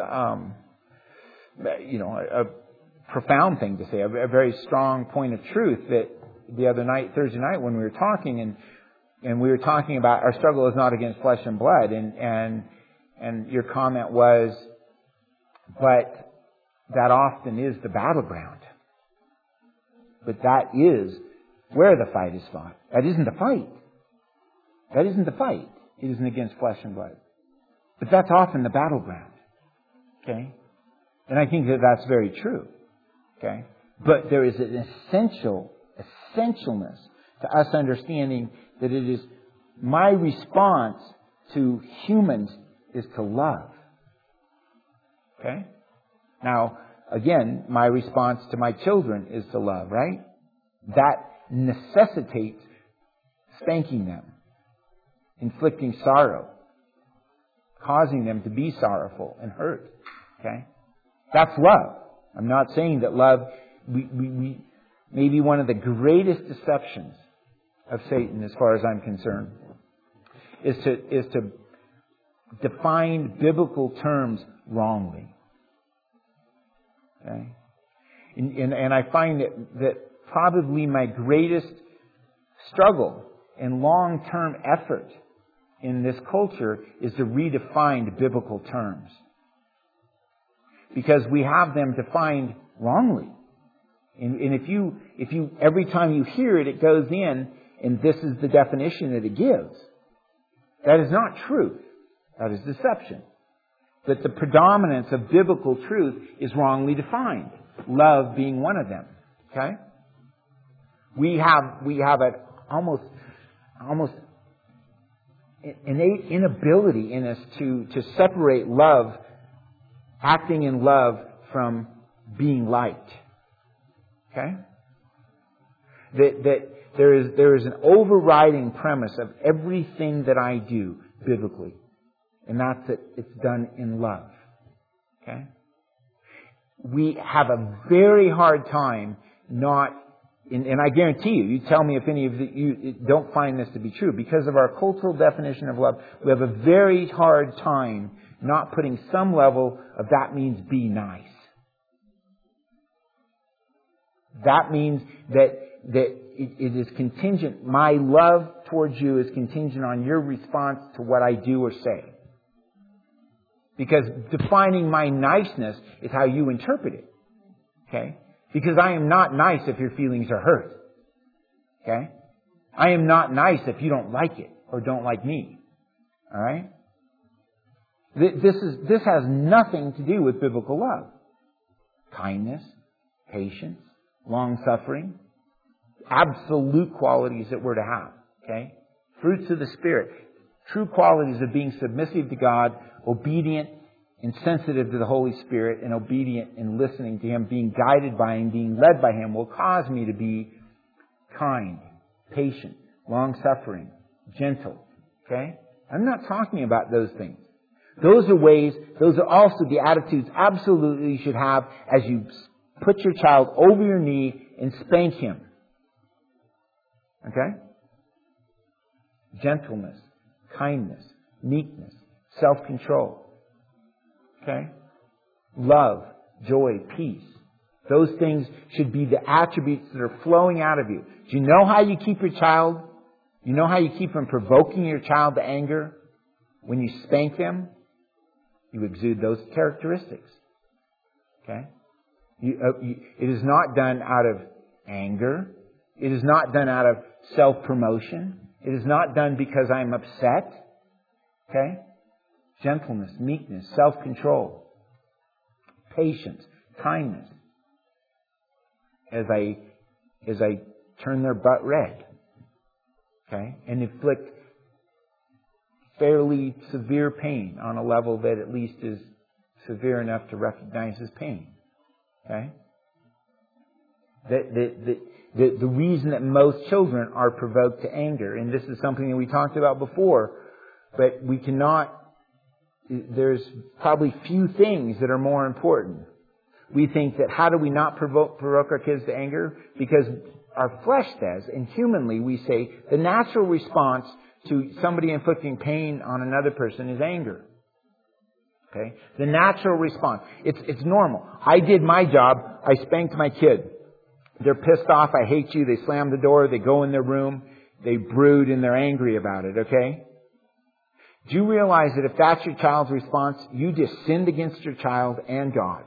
a profound thing to say, a very strong point of truth that the other night, Thursday night, when we were talking and we were talking about our struggle is not against flesh and blood, and your comment was, but that often is the battleground. But that is where the fight is fought. That isn't the fight. That isn't the fight. It isn't against flesh and blood. But that's often the battleground. Okay? And I think that that's very true. Okay? But there is an essentialness to us understanding that it is my response to humans is to love. Okay? Now, again, my response to my children is to love, right? That necessitates spanking them, inflicting sorrow, causing them to be sorrowful and hurt. Okay? That's love. I'm not saying that love, we maybe one of the greatest deceptions of Satan, as far as I'm concerned, is to define biblical terms wrongly. Okay? And I find that probably my greatest struggle and long-term effort in this culture is to redefine biblical terms. Because we have them defined wrongly. And if you every time you hear it, it goes in, and this is the definition that it gives. That is not truth. That is deception. But the predominance of biblical truth is wrongly defined. Love being one of them. Okay? We have an almost innate inability in us to separate love, acting in love, from being liked. Okay? That there is an overriding premise of everything that I do biblically. And that's that it's done in love. Okay? We have a very hard time and I guarantee you tell me if any of you don't find this to be true. Because of our cultural definition of love, we have a very hard time not putting some level of that means be nice. That means that it is contingent. My love towards you is contingent on your response to what I do or say. Because defining my niceness is how you interpret it. Okay? Because I am not nice if your feelings are hurt. Okay? I am not nice if you don't like it or don't like me. Alright? This has nothing to do with biblical love. Kindness, patience, long-suffering, absolute qualities that we're to have. Okay? Fruits of the Spirit. True qualities of being submissive to God, obedient and sensitive to the Holy Spirit, and obedient and listening to Him, being guided by Him, being led by Him, will cause me to be kind, patient, long-suffering, gentle. Okay? I'm not talking about those things. Those are also the attitudes absolutely you should have as you put your child over your knee and spank him. Okay? Gentleness, kindness, meekness, self-control. Okay? Love, joy, peace. Those things should be the attributes that are flowing out of you. Do you know how you keep your child? You know how you keep from provoking your child to anger? When you spank them, you exude those characteristics. Okay? It is not done out of anger. It is not done out of self-promotion. It is not done because I'm upset. Okay? Gentleness, meekness, self-control, patience, kindness. As I turn their butt red. Okay? And inflict fairly severe pain on a level that at least is severe enough to recognize as pain. Okay? The reason that most children are provoked to anger, and this is something that we talked about before, but we cannot, there's probably few things that are more important. We think that how do we not provoke our kids to anger? Because our flesh says, and humanly we say, the natural response to somebody inflicting pain on another person is anger. Okay? The natural response. It's normal. I did my job. I spanked my kid. They're pissed off. I hate you. They slam the door. They go in their room. They brood and they're angry about it. Okay? Do you realize that if that's your child's response, you just sinned against your child and God?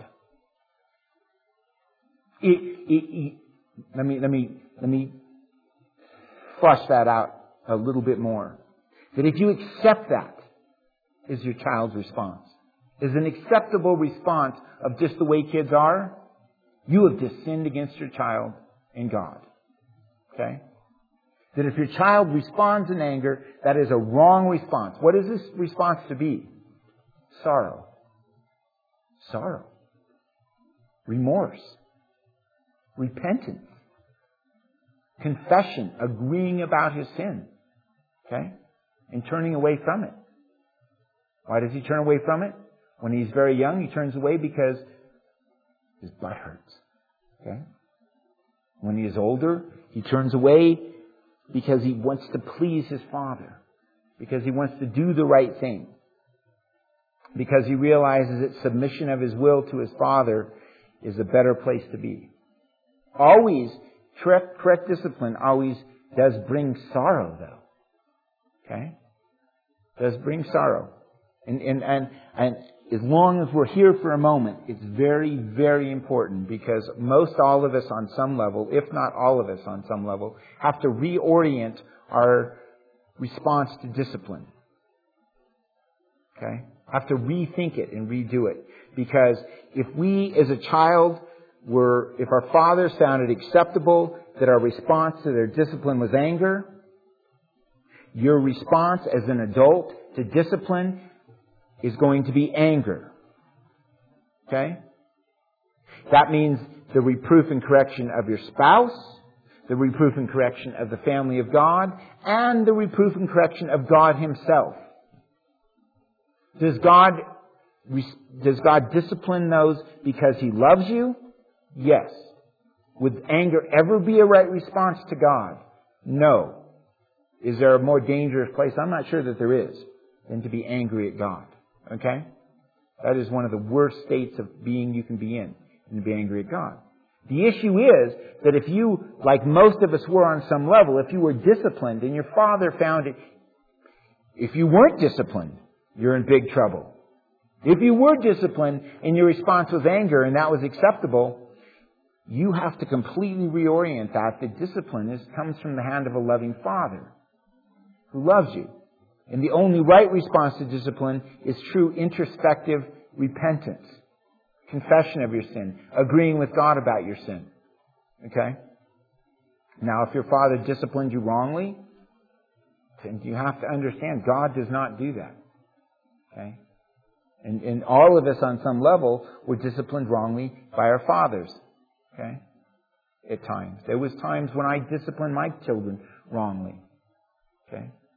Let me flush that out a little bit more. That if you accept that as your child's response, as an acceptable response of just the way kids are, you have just sinned against your child and God. Okay? That if your child responds in anger, that is a wrong response. What is this response to be? Sorrow. Sorrow. Remorse. Repentance. Confession. Agreeing about his sin. Okay? And turning away from it. Why does he turn away from it? When he's very young, he turns away because his butt hurts. Okay? When he is older, he turns away because he wants to please his father. Because he wants to do the right thing. Because he realizes that submission of his will to his father is a better place to be. Always, correct discipline always does bring sorrow, though. Okay? Does bring sorrow. And as long as we're here for a moment, it's very, very important because most all of us on some level, if not all of us on some level, have to reorient our response to discipline. Okay? Have to rethink it and redo it. Because if we as a child if our fathers found it acceptable that our response to their discipline was anger, your response as an adult to discipline is going to be anger. Okay? That means the reproof and correction of your spouse, the reproof and correction of the family of God, and the reproof and correction of God Himself. Does God discipline those because He loves you? Yes. Would anger ever be a right response to God? No. Is there a more dangerous place? I'm not sure that there is than to be angry at God. Okay? That is one of the worst states of being you can be in, and to be angry at God. The issue is that if you, like most of us were on some level, if you were disciplined and your father found it, if you weren't disciplined, you're in big trouble. If you were disciplined and your response was anger and that was acceptable, you have to completely reorient that. The discipline comes from the hand of a loving Father who loves you. And the only right response to discipline is true introspective repentance, confession of your sin, agreeing with God about your sin. Okay? Now, if your father disciplined you wrongly, then you have to understand God does not do that. Okay? And all of us on some level were disciplined wrongly by our fathers. Okay? At times. There was times when I disciplined my children wrongly. Okay?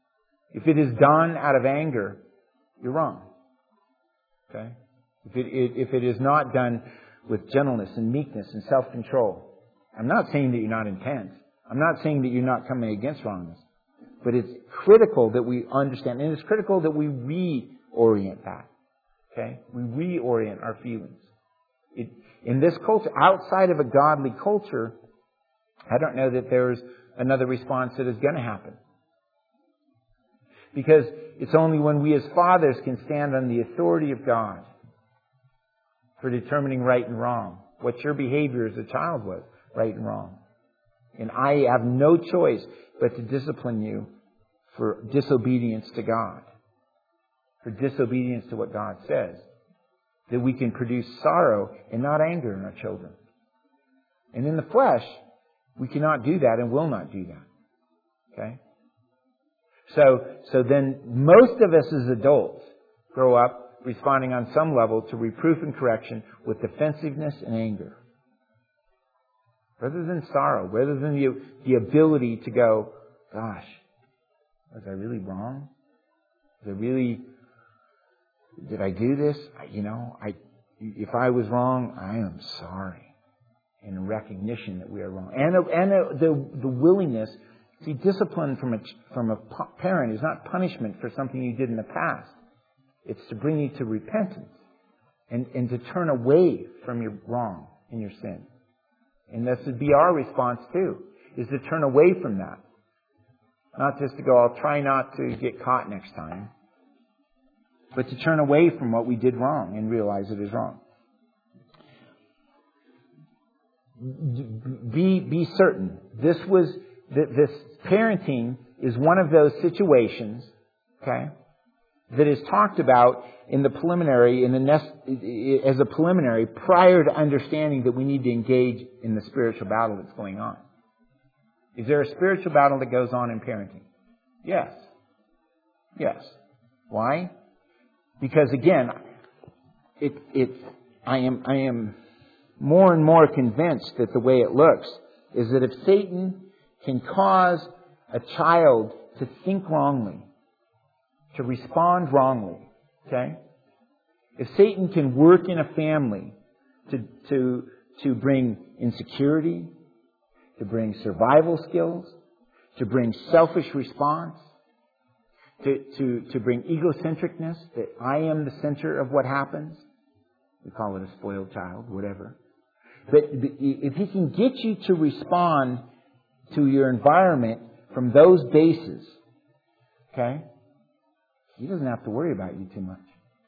If it is done out of anger, you're wrong. Okay? If it is not done with gentleness and meekness and self-control, I'm not saying that you're not intense. I'm not saying that you're not coming against wrongness. But it's critical that we understand, and it's critical that we reorient that. Okay? We reorient our feelings. In this culture, outside of a godly culture, I don't know that there's another response that is going to happen. Because it's only when we as fathers can stand on the authority of God for determining right and wrong, what your behavior as a child was, right and wrong. And I have no choice but to discipline you for disobedience to God, for disobedience to what God says. That we can produce sorrow and not anger in our children. And in the flesh, we cannot do that and will not do that. Okay? So then most of us as adults grow up responding on some level to reproof and correction with defensiveness and anger. Rather than sorrow, rather than the ability to go, gosh, was I really wrong? Did I do this? If I was wrong, I am sorry. In a recognition that we are wrong. And the willingness, see, discipline from a parent is not punishment for something you did in the past. It's to bring you to repentance and to turn away from your wrong and your sin. And this would be our response too, is to turn away from that. Not just to go, I'll try not to get caught next time. But to turn away from what we did wrong and realize it is wrong. Be certain. This parenting is one of those situations, okay, that is talked about in the preliminary, as a preliminary, prior to understanding that we need to engage in the spiritual battle that's going on. Is there a spiritual battle that goes on in parenting? Yes. Yes. Why? Because again, I am more and more convinced that the way it looks is that if Satan can cause a child to think wrongly, to respond wrongly, okay? If Satan can work in a family to bring insecurity, to bring survival skills, to bring selfish response, to bring egocentricness, that I am the center of what happens. We call it a spoiled child, whatever. But if he can get you to respond to your environment from those bases, okay, he doesn't have to worry about you too much.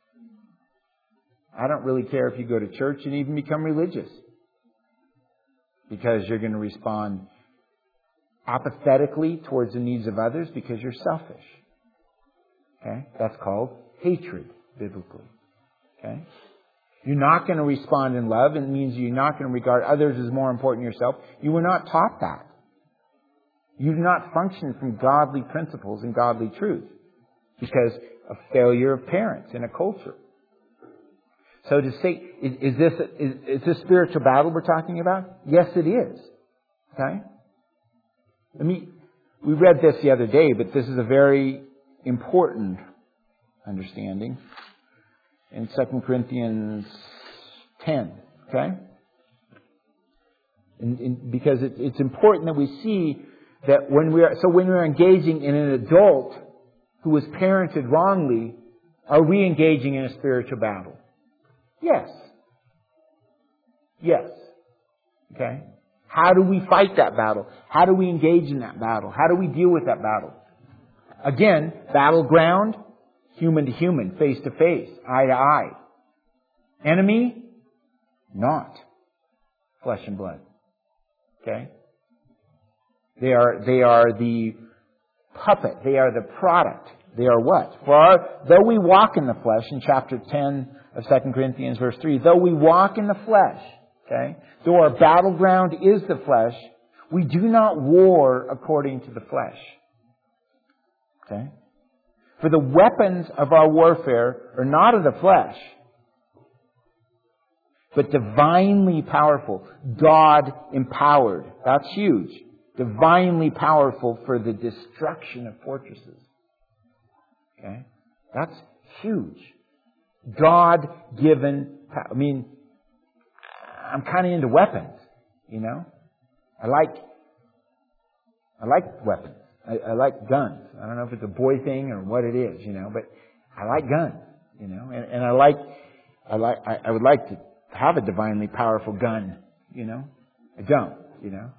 I don't really care if you go to church and even become religious, because you're going to respond apathetically towards the needs of others because you're selfish. Okay? That's called hatred, biblically. Okay? You're not going to respond in love, and it means you're not going to regard others as more important than yourself. You were not taught that. You've not functioned from godly principles and godly truth because of failure of parents in a culture. So to say, is this spiritual battle we're talking about? Yes, it is. Okay? We read this the other day, but this is a very important understanding in 2 Corinthians 10. Okay? Because it's important that we see that when we're engaging in an adult who was parented wrongly, are we engaging in a spiritual battle? Yes. Yes. Okay? How do we fight that battle? How do we engage in that battle? How do we deal with that battle? Again, battleground, human to human, face to face, eye to eye. Enemy, not flesh and blood. Okay? They are the puppet. They are the product. They are what? Though we walk in the flesh, in chapter 10 of 2 Corinthians verse 3, though we walk in the flesh, okay, though our battleground is the flesh, we do not war according to the flesh. Okay? For the weapons of our warfare are not of the flesh, but divinely powerful, God empowered. That's huge. Divinely powerful for the destruction of fortresses. Okay? That's huge. God-given power. I mean, I'm kind of into weapons, you know? I like weapons. I like guns. I don't know if it's a boy thing or what it is, you know, but I like guns, you know, and I would like to have a divinely powerful gun, you know. I don't, you know.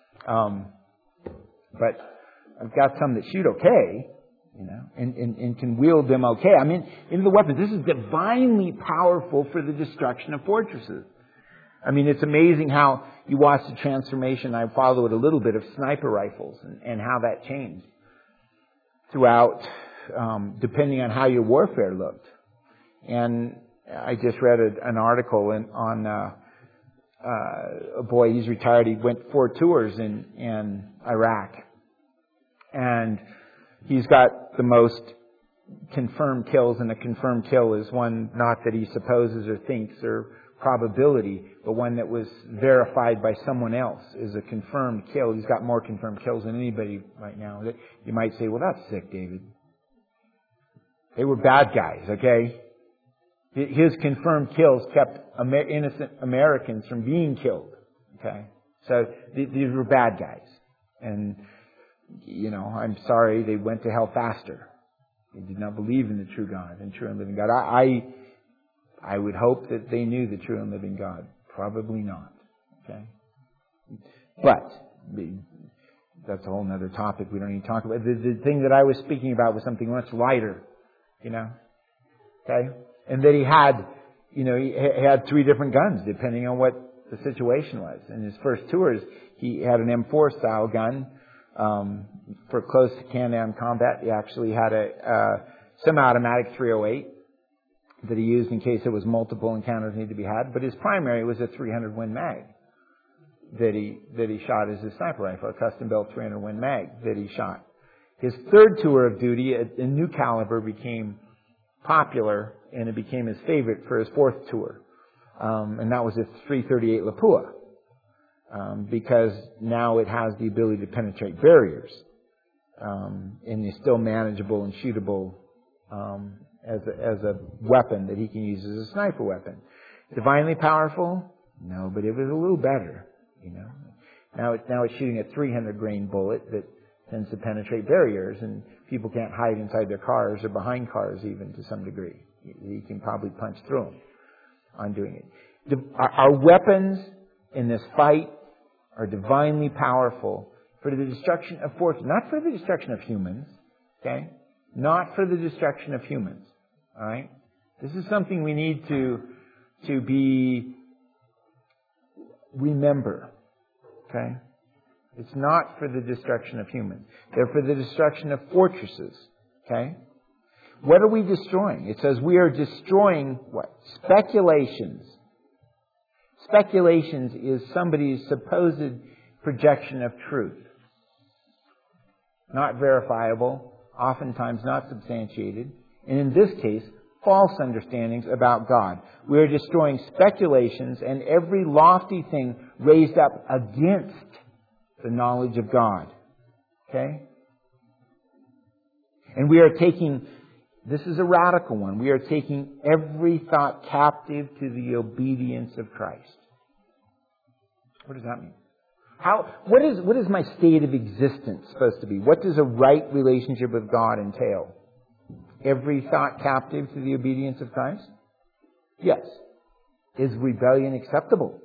But I've got some that shoot okay, you know, and can wield them okay. I mean, into the weapons. This is divinely powerful for the destruction of fortresses. I mean, it's amazing how you watch the transformation. I followed a little bit of sniper rifles and how that changed throughout, depending on how your warfare looked. And I just read an article on a boy. He's retired. He went 4 tours in Iraq, and he's got the most confirmed kills. And a confirmed kill is one not that he supposes or thinks or probability, but one that was verified by someone else is a confirmed kill. He's got more confirmed kills than anybody right now. You might say, well, that's sick, David. They were bad guys, okay? His confirmed kills kept innocent Americans from being killed, okay? So these were bad guys. And, you know, I'm sorry they went to hell faster. They did not believe in the true God and true and living God. I would hope that they knew the true and living God. Probably not. Okay? But that's a whole other topic we don't need to talk about. The thing that I was speaking about was something much lighter. You know? Okay? And that he had, you know, he had 3 different guns depending on what the situation was. In his first tours, he had an M4 style gun. For close hand-to-hand combat, he actually had a semi-automatic .308. That he used in case there was multiple encounters needed to be had, but his primary was a 300 Win Mag that he shot as his sniper rifle, a custom-built 300 Win Mag that he shot. His third tour of duty, a new caliber became popular, and it became his favorite for his 4th tour, and that was a 338 Lapua, because now it has the ability to penetrate barriers, and is still manageable and shootable. As a weapon that he can use as a sniper weapon. Divinely powerful? No, but it was a little better, you know. Now it's shooting a 300 grain bullet that tends to penetrate barriers, and people can't hide inside their cars or behind cars even to some degree. You can probably punch through them on doing it. Our weapons in this fight are divinely powerful for the destruction of forces, not for the destruction of humans, okay? Not for the destruction of humans. All right? This is something we need to remember. Okay? It's not for the destruction of humans. They're for the destruction of fortresses. Okay? What are we destroying? It says we are destroying what? Speculations. Speculations is somebody's supposed projection of truth. Not verifiable, oftentimes not substantiated. And in this case, false understandings about God. We are destroying speculations and every lofty thing raised up against the knowledge of God. Okay? And we are taking, this is a radical one, we are taking every thought captive to the obedience of Christ. What does that mean? What is my state of existence supposed to be? What does a right relationship with God entail? Every thought captive to the obedience of Christ? Yes. Is rebellion acceptable?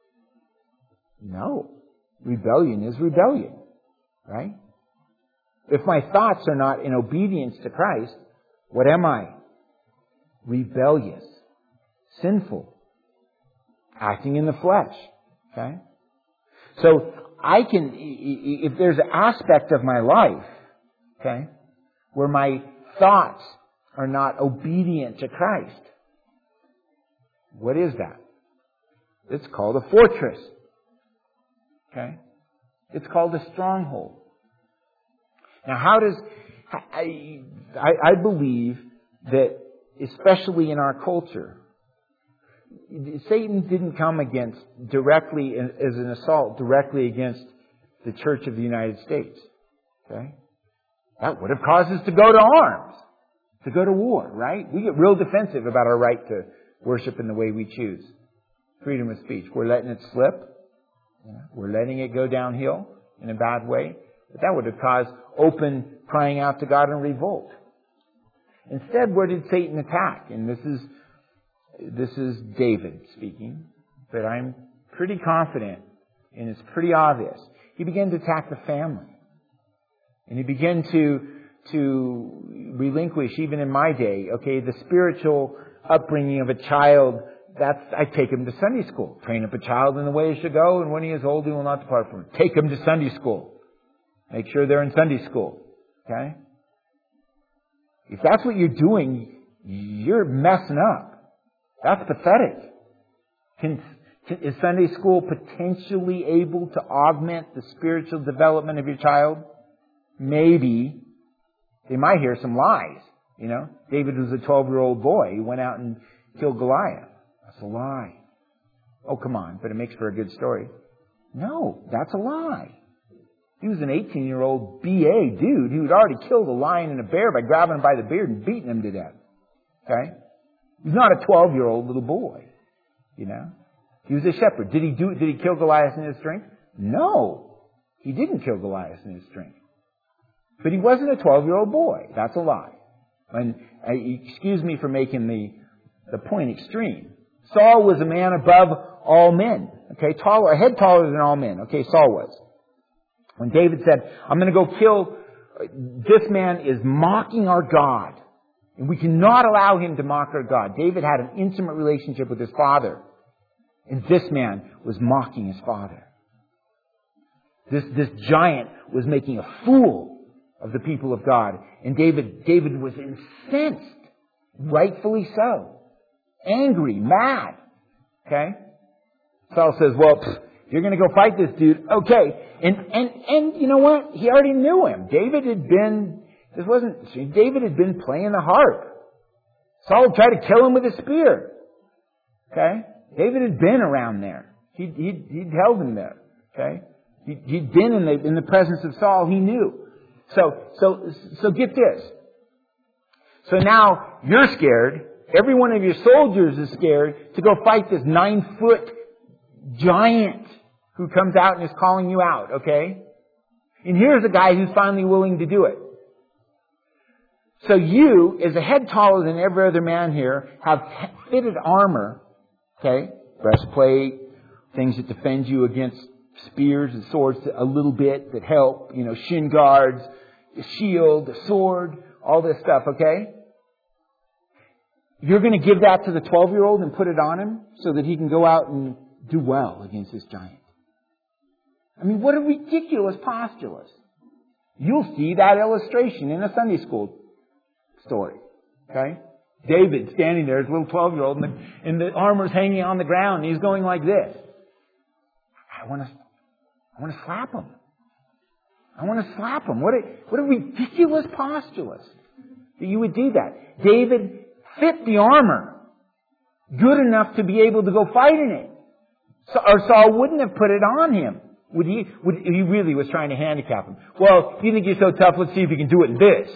No. Rebellion is rebellion. Right? If my thoughts are not in obedience to Christ, what am I? Rebellious. Sinful. Acting in the flesh. Okay? So I can, if there's an aspect of my life, okay, where my thoughts are not obedient to Christ, what is that? It's called a fortress. Okay? It's called a stronghold. Now I believe that, especially in our culture, Satan didn't come directly as an assault directly against the Church of the United States. Okay? That would have caused us to go to arms. to go to war, right? We get real defensive about our right to worship in the way we choose. Freedom of speech. We're letting it slip. We're letting it go downhill in a bad way. But that would have caused open crying out to God and revolt. Instead, where did Satan attack? And this is David speaking, but I'm pretty confident, and it's pretty obvious. He began to attack the family. And he began to relinquish, even in my day, the spiritual upbringing of a child. I take him to Sunday school. Train up a child in the way he should go, and when he is old, he will not depart from it. Take him to Sunday school. Make sure they're in Sunday school. Okay? If that's what you're doing, you're messing up. That's pathetic. Is Sunday school potentially able to augment the spiritual development of your child? Maybe. They might hear some lies. David was a 12-year-old boy. He went out and killed Goliath. That's a lie. Oh, come on, but it makes for a good story. No, that's a lie. He was an 18-year-old BA dude who had already killed a lion and a bear by grabbing him by the beard and beating him to death. Okay? He's not a 12-year-old little boy. He was a shepherd. Did he kill Goliath in his strength? No. He didn't kill Goliath in his strength. But he wasn't a 12-year-old boy. That's a lie. And excuse me for making the point extreme. Saul was a man above all men. Okay, a head taller than all men. Okay, Saul was. When David said, I'm going to go kill, this man is mocking our God. And we cannot allow him to mock our God. David had an intimate relationship with his father. And this man was mocking his father. This giant was making a fool of the people of God. And David was incensed. Rightfully so. Angry, mad. Okay? Saul says, you're going to go fight this dude. Okay. And you know what? He already knew him. David had been playing the harp. Saul tried to kill him with a spear. Okay? David had been around there. He'd held him there. Okay? He'd been in the presence of Saul. He knew. So get this. So now you're scared. Every one of your soldiers is scared to go fight this 9-foot giant who comes out and is calling you out, okay? And here's a guy who's finally willing to do it. So you, as a head taller than every other man here, have fitted armor, okay? Breastplate, things that defend you against spears and swords a little bit that help, shin guards, a shield, a sword, all this stuff, okay? You're going to give that to the 12-year-old and put it on him so that he can go out and do well against this giant. I mean, what a ridiculous postulace. You'll see that illustration in a Sunday school story. Okay? David standing there, his little 12-year-old, and the armor's hanging on the ground, and he's going like this. I want to slap him. I want to slap him. What a ridiculous postulace that you would do that. David fit the armor good enough to be able to go fight in it. Or Saul wouldn't have put it on him. He really was trying to handicap him. Well, you think you're so tough, let's see if you can do it in this.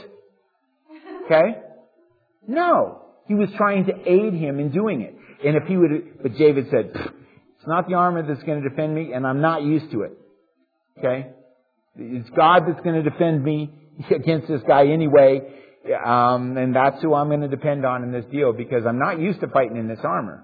Okay? No. He was trying to aid him in doing it. But David said, it's not the armor that's going to defend me, and I'm not used to it. Okay? It's God that's going to defend me against this guy anyway. And that's who I'm going to depend on in this deal because I'm not used to fighting in this armor.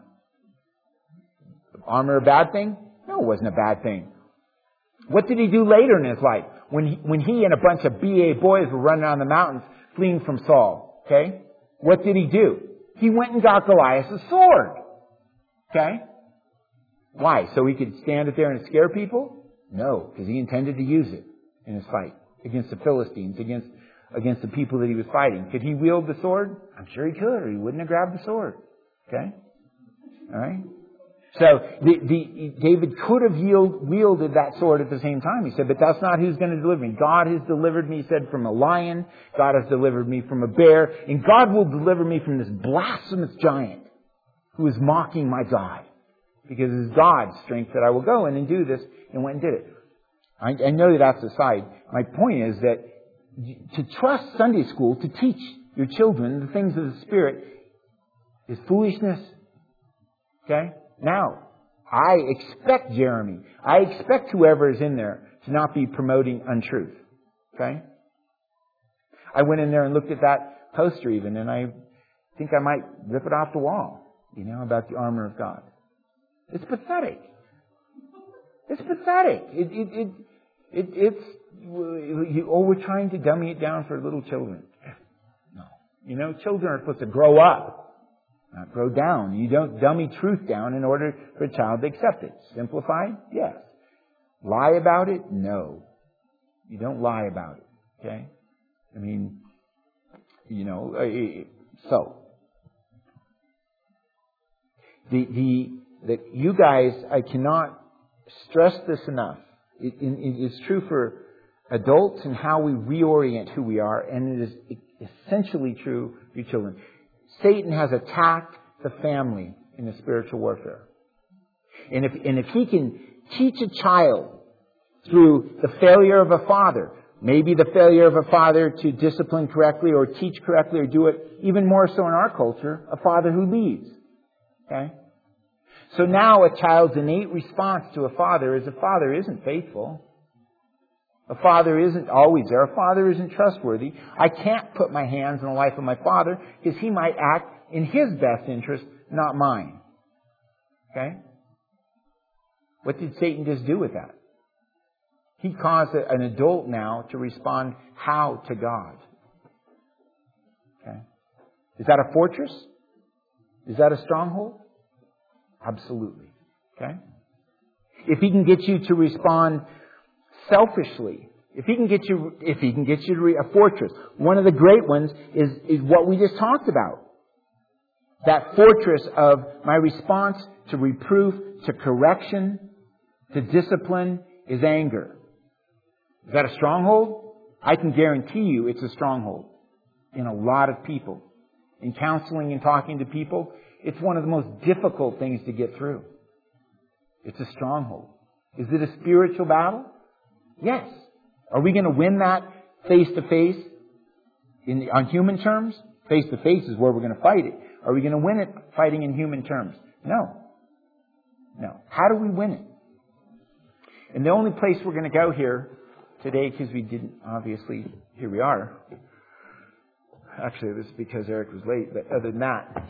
Armor a bad thing? No, it wasn't a bad thing. What did he do later in his life? When he and a bunch of BA boys were running around the mountains fleeing from Saul. Okay? What did he do? He went and got Goliath's sword. Okay? Why? So he could stand it there and scare people? No, because he intended to use it in his fight against the Philistines, against the people that he was fighting. Could he wield the sword? I'm sure he could, or he wouldn't have grabbed the sword. Okay? All right? So David could have wielded that sword at the same time. He said, but that's not who's going to deliver me. God has delivered me, he said, from a lion. God has delivered me from a bear. And God will deliver me from this blasphemous giant who is mocking my God. Because it is God's strength that I will go in and do this, and went and did it. I know that that's aside. My point is that to trust Sunday school to teach your children the things of the Spirit is foolishness. Okay? Now, I expect Jeremy, I expect whoever is in there to not be promoting untruth. Okay? I went in there and looked at that poster even, and I think I might rip it off the wall, about the armor of God. It's pathetic. It's pathetic. We're trying to dummy it down for little children. No. Children are supposed to grow up, not grow down. You don't dummy truth down in order for a child to accept it. Simplify? Yes. Lie about it? No. You don't lie about it. Okay? So. You guys, I cannot stress this enough. It is true for adults and how we reorient who we are, and it is essentially true for your children. Satan has attacked the family in the spiritual warfare. And if he can teach a child through the failure of a father, maybe the failure of a father to discipline correctly or teach correctly or do it, even more so in our culture, a father who leads. Okay? So now a child's innate response to a father is a father isn't faithful. A father isn't always there. A father isn't trustworthy. I can't put my hands on the life of my father because he might act in his best interest, not mine. Okay? What did Satan just do with that? He caused an adult now to respond how to God. Okay? Is that a fortress? Is that a stronghold? Absolutely. Okay? If he can get you to respond selfishly, if he can get you to a fortress, one of the great ones is what we just talked about. That fortress of my response to reproof, to correction, to discipline is anger. Is that a stronghold? I can guarantee you it's a stronghold in a lot of people. In counseling and talking to people, it's one of the most difficult things to get through. It's a stronghold. Is it a spiritual battle? Yes. Are we going to win that face to face on human terms? Face to face is where we're going to fight it. Are we going to win it fighting in human terms? No. No. How do we win it? And the only place we're going to go here today, because we didn't, obviously, here we are. Actually, this is because Eric was late, but other than that,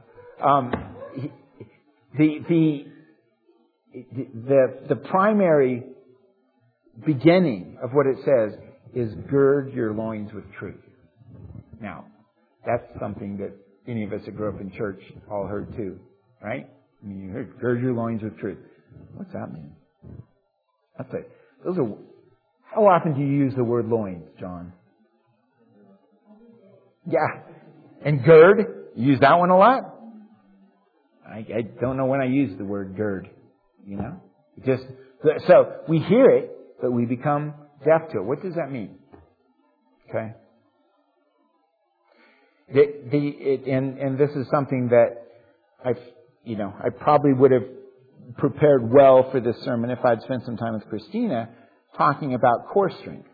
the primary beginning of what it says is gird your loins with truth. Now, that's something that any of us that grew up in church all heard too, right? You heard gird your loins with truth. What's that mean? That's it. How often do you use the word loins, John? Yeah. And gird, you use that one a lot? I don't know when I use the word gird, So we hear it, but we become deaf to it. What does that mean? Okay. And this is something that I probably would have prepared well for this sermon if I'd spent some time with Christina talking about core strength.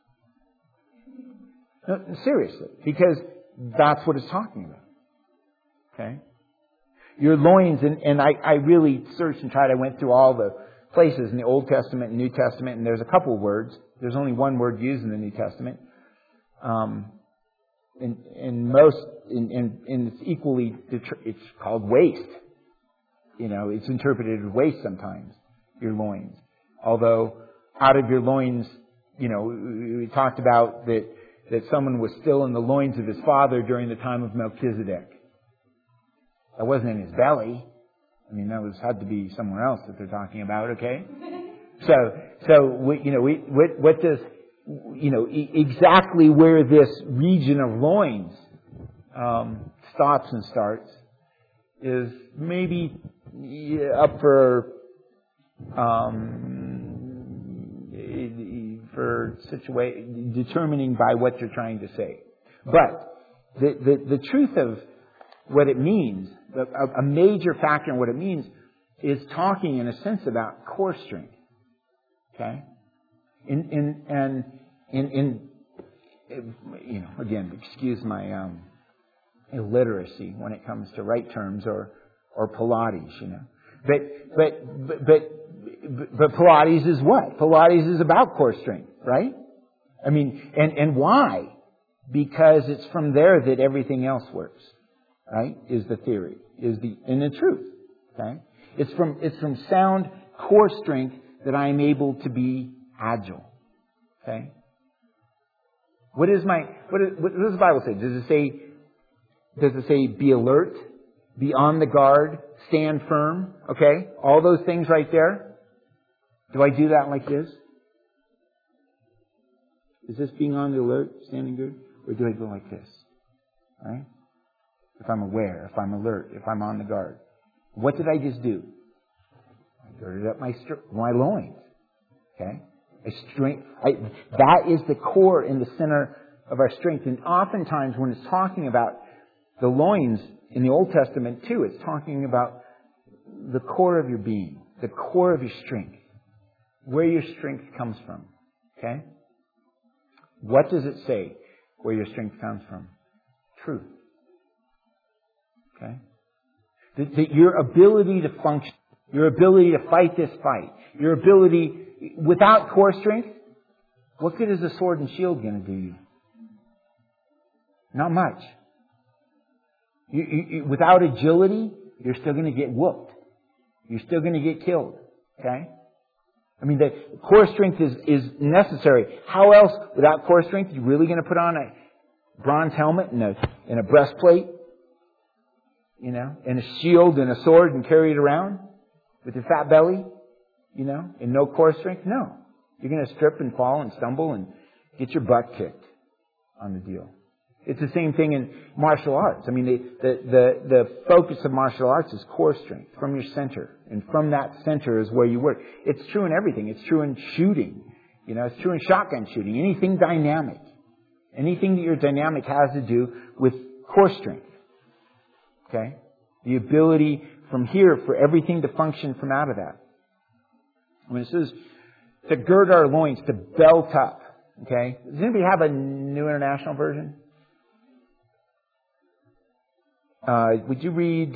No, seriously, because that's what it's talking about. Okay? Your loins, and I really searched and tried. I went through all the places in the Old Testament and New Testament, and there's a couple of words. There's only one word used in the New Testament. And it's equally, it's called waist. It's interpreted as waist sometimes, your loins. Although, out of your loins, we talked about that someone was still in the loins of his father during the time of Melchizedek. That wasn't in his belly. That had to be somewhere else that they're talking about, okay? What does, exactly where this region of loins stops and starts is maybe up for determining by what you're trying to say. But the truth of what it means, a major factor in what it means, is talking in a sense about core strength. Okay? Again, excuse my illiteracy when it comes to right terms or Pilates, But Pilates is what? Pilates is about core strength, right? I mean, and why? Because it's from there that everything else works, right? Is the theory, and the truth, okay? It's from sound core strength that I am able to be agile, okay? What does the Bible say? Does it say be alert, be on the guard, stand firm, okay? All those things right there. Do I do that like this? Is this being on the alert, standing good? Or do I go like this? Right? If I'm aware, if I'm alert, if I'm on the guard. What did I just do? I girded up my loins. Okay? That is the core and the center of our strength. And oftentimes when it's talking about the loins in the Old Testament too, it's talking about the core of your being, the core of your strength, where your strength comes from. Okay? What does it say where your strength comes from? Truth. Okay? That your ability to function, your ability to fight this fight, your ability, without core strength, what good is a sword and shield going to do you? Not much. Without agility, you're still going to get whooped. You're still going to get killed. Okay? I mean, the core strength is necessary. How else, without core strength, are you really going to put on a bronze helmet and a breastplate? And a shield and a sword and carry it around with your fat belly? And no core strength? No. You're going to strip and fall and stumble and get your butt kicked on the deal. It's the same thing in martial arts. I mean, the focus of martial arts is core strength from your center. And from that center is where you work. It's true in everything. It's true in shooting. It's true in shotgun shooting. Anything dynamic. Anything that your dynamic has to do with core strength. Okay? The ability from here for everything to function from out of that. When it says to gird our loins, to belt up. Okay? Does anybody have a New International Version? Would you read...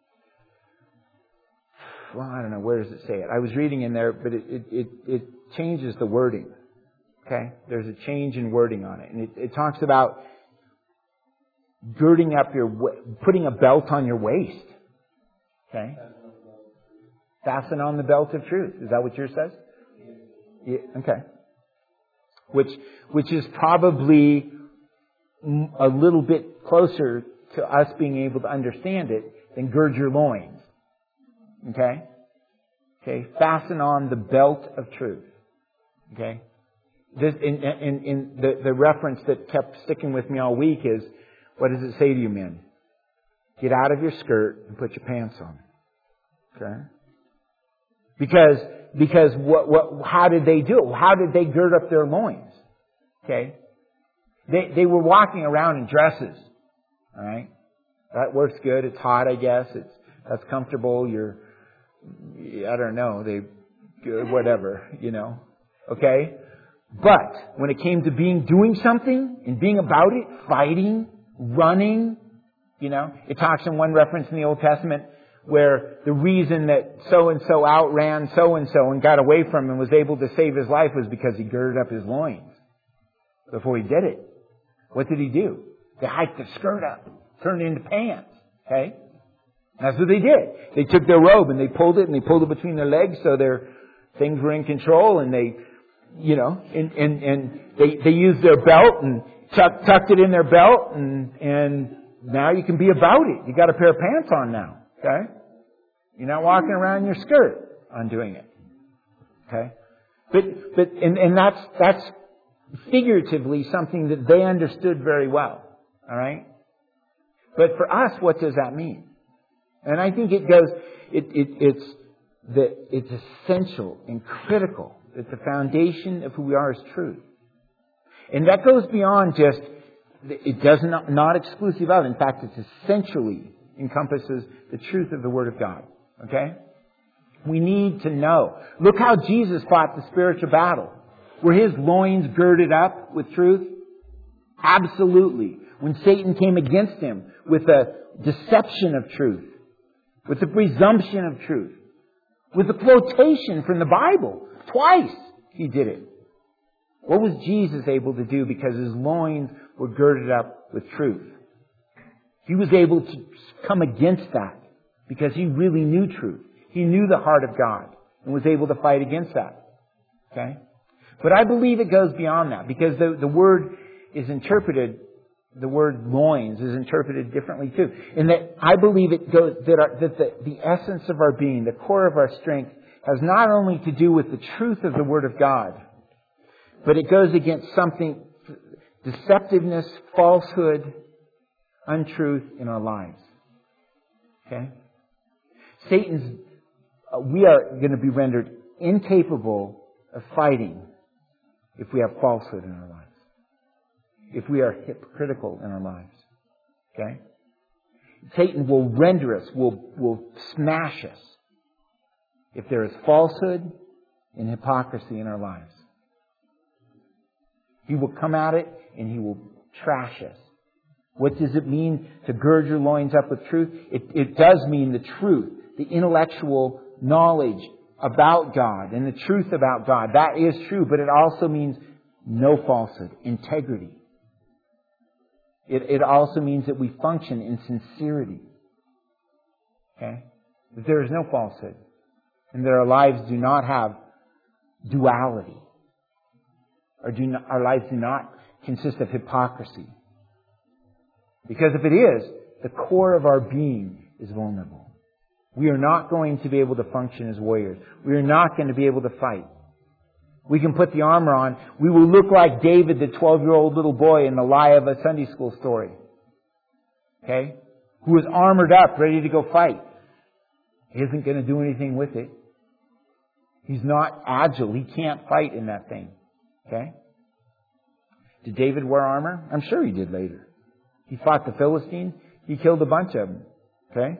Well, I don't know. Where does it say it? I was reading in there, but it changes the wording. Okay? There's a change in wording on it. And it talks about girding up putting a belt on your waist. Okay? Fasten on the belt of truth. Is that what yours says? Yeah, okay. Which is probably a little bit closer to us being able to understand it than gird your loins. Okay? Okay. Fasten on the belt of truth. Okay? This in the reference that kept sticking with me all week is, what does it say to you men? Get out of your skirt and put your pants on. Okay? Because how did they do it? How did they gird up their loins? Okay? They were walking around in dresses. All right? That works good. It's hot, I guess. That's comfortable. I don't know. Whatever, Okay? But when it came to doing something and being about it, fighting, running, it talks in one reference in the Old Testament where the reason that so-and-so outran so-and-so and got away from him and was able to save his life was because he girded up his loins before he did it. What did he do? They hiked the skirt up, turned it into pants. Okay? That's what they did. They took their robe and they pulled it between their legs so their things were in control, and they, and they used their belt and tucked it in their belt, and now you can be about it. You got a pair of pants on now. Okay? You're not walking around in your skirt undoing it. Okay? But that's figuratively something that they understood very well. All right? But for us, what does that mean? And I think it's essential and critical that the foundation of who we are is truth. And that goes beyond just, it does not exclusive of. In fact, it essentially encompasses the truth of the Word of God. Okay? We need to know. Look how Jesus fought the spiritual battle. Were his loins girded up with truth? Absolutely. When Satan came against him with a deception of truth, with a presumption of truth, with a quotation from the Bible. Twice he did it. What was Jesus able to do because his loins were girded up with truth? He was able to come against that because he really knew truth. He knew the heart of God and was able to fight against that. Okay? But I believe it goes beyond that because the word is interpreted, the word loins is interpreted differently too. In that I believe it goes that the essence of our being, the core of our strength, has not only to do with the truth of the Word of God, but it goes against something, deceptiveness, falsehood, untruth in our lives. Okay? We are going to be rendered incapable of fighting if we have falsehood in our lives. If we are hypocritical in our lives. Okay? Satan will render us, will smash us if there is falsehood and hypocrisy in our lives. He will come at it and he will trash us. What does it mean to gird your loins up with truth? It does mean the truth, the intellectual knowledge about God and the truth about God. That is true, but it also means no falsehood, integrity. It also means that we function in sincerity. Okay? That there is no falsehood. And that our lives do not have duality. Our lives do not consist of hypocrisy. Because if it is, the core of our being is vulnerable. We are not going to be able to function as warriors. We are not going to be able to fight. We can put the armor on. We will look like David, the 12-year-old little boy in the lie of a Sunday school story. Okay? Who is armored up, ready to go fight. He isn't going to do anything with it. He's not agile. He can't fight in that thing. Okay? Did David wear armor? I'm sure he did later. He fought the Philistines. He killed a bunch of them. Okay?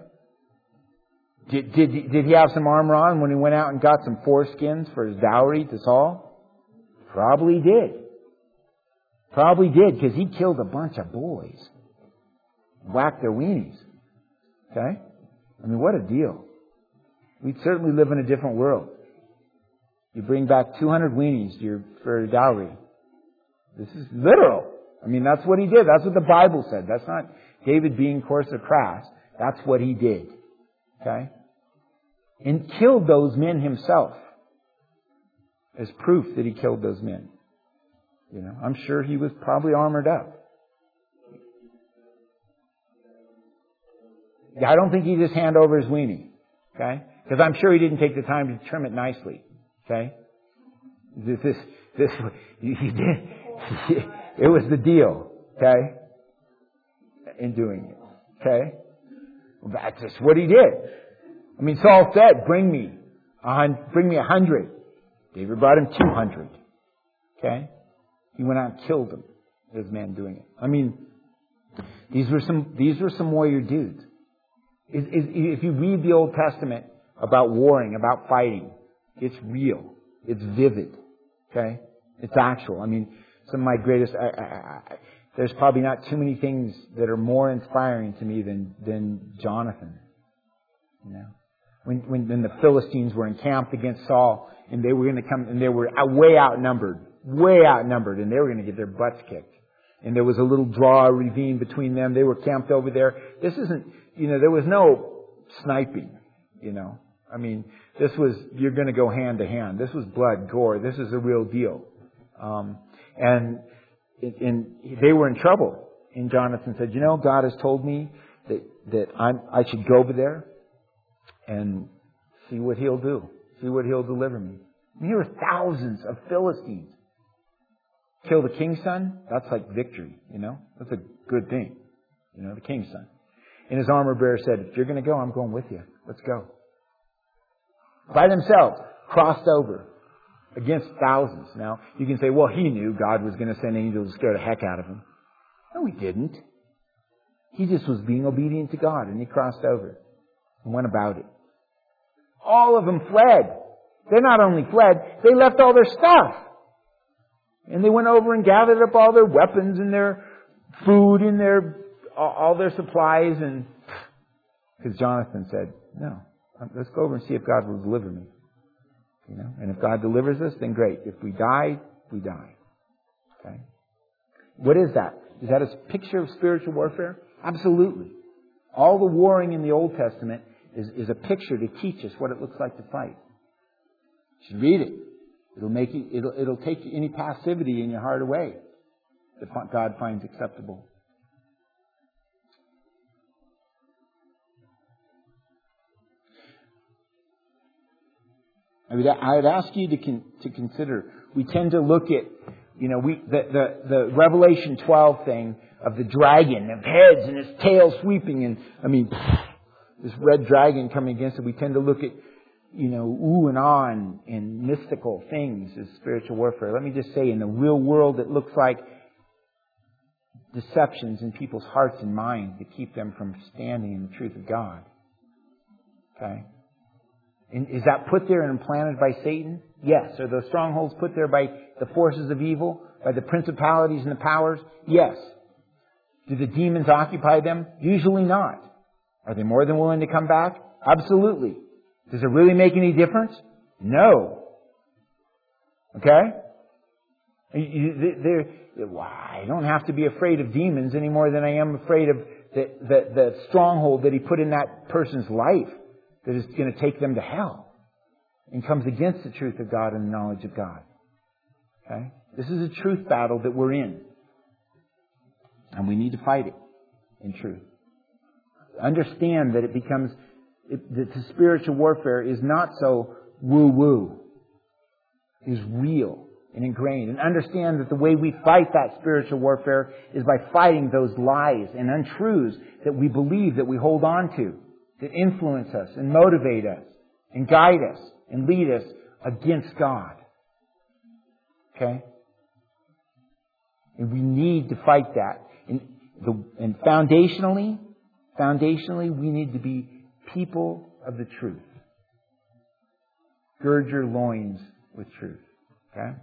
Did he have some armor on when he went out and got some foreskins for his dowry to Saul? Probably did. Probably did, because he killed a bunch of boys. Whacked their weenies. Okay? I mean, what a deal. We certainly live in a different world. You bring back 200 weenies for your dowry. This is literal. I mean, that's what he did. That's what the Bible said. That's not David being coarse or crass. That's what he did. Okay? And killed those men himself. As proof that he killed those men. You know, I'm sure he was probably armored up. Yeah, I don't think he just hand over his weenie. Okay? Because I'm sure he didn't take the time to trim it nicely. Okay? He did. It was the deal. Okay? In doing it. Okay? Well, that's just what he did. I mean, Saul said, bring me 100. David brought him 200. Okay? He went out and killed them. Those men doing it. I mean, these were some warrior dudes. If you read the Old Testament about warring, about fighting, it's real. It's vivid. Okay? It's actual. I mean, some of my greatest... there's probably not too many things that are more inspiring to me than Jonathan. You know? When the Philistines were encamped against Saul, and they were going to come, and they were way outnumbered, and they were going to get their butts kicked. And there was a little draw, a ravine between them. They were camped over there. This isn't, there was no sniping, I mean, this was, you're going to go hand to hand. This was blood, gore. This is a real deal. And they were in trouble. And Jonathan said, God has told me that I should go over there and see what He'll do. See what He'll deliver me. And here were thousands of Philistines. Kill the king's son? That's like victory, That's a good thing. The king's son. And his armor bearer said, if you're going to go, I'm going with you. Let's go. By themselves, crossed over against thousands. Now, you can say, well, he knew God was going to send angels to scare the heck out of him. No, he didn't. He just was being obedient to God, and he crossed over and went about it. All of them fled. They not only fled, they left all their stuff. And they went over and gathered up all their weapons and their food in all their supplies, and because Jonathan said, no, let's go over and see if God will deliver me. And if God delivers us, then great. If we die, we die. Okay? What is that? Is that a picture of spiritual warfare? Absolutely. All the warring in the Old Testament is a picture to teach us what it looks like to fight. You should read it. It'll take any passivity in your heart away that God finds acceptable. I would ask you to consider. We tend to look at, the Revelation 12 thing of the dragon of heads and his tail sweeping, and this red dragon coming against it. We tend to look at, ooh and ah and mystical things as spiritual warfare. Let me just say, in the real world, it looks like deceptions in people's hearts and minds that keep them from standing in the truth of God. Okay? And is that put there and implanted by Satan? Yes. Are those strongholds put there by the forces of evil? By the principalities and the powers? Yes. Do the demons occupy them? Usually not. Are they more than willing to come back? Absolutely. Does it really make any difference? No. Okay? I don't have to be afraid of demons any more than I am afraid of the stronghold that he put in that person's life that is going to take them to hell and comes against the truth of God and the knowledge of God. Okay? This is a truth battle that we're in. And we need to fight it in truth. Understand that the spiritual warfare is not so woo-woo. It is real and ingrained. And understand that the way we fight that spiritual warfare is by fighting those lies and untruths that we believe, that we hold on to, that influence us and motivate us and guide us and lead us against God. Okay? And we need to fight that. And foundationally, we need to be people of the truth. Gird your loins with truth. Okay?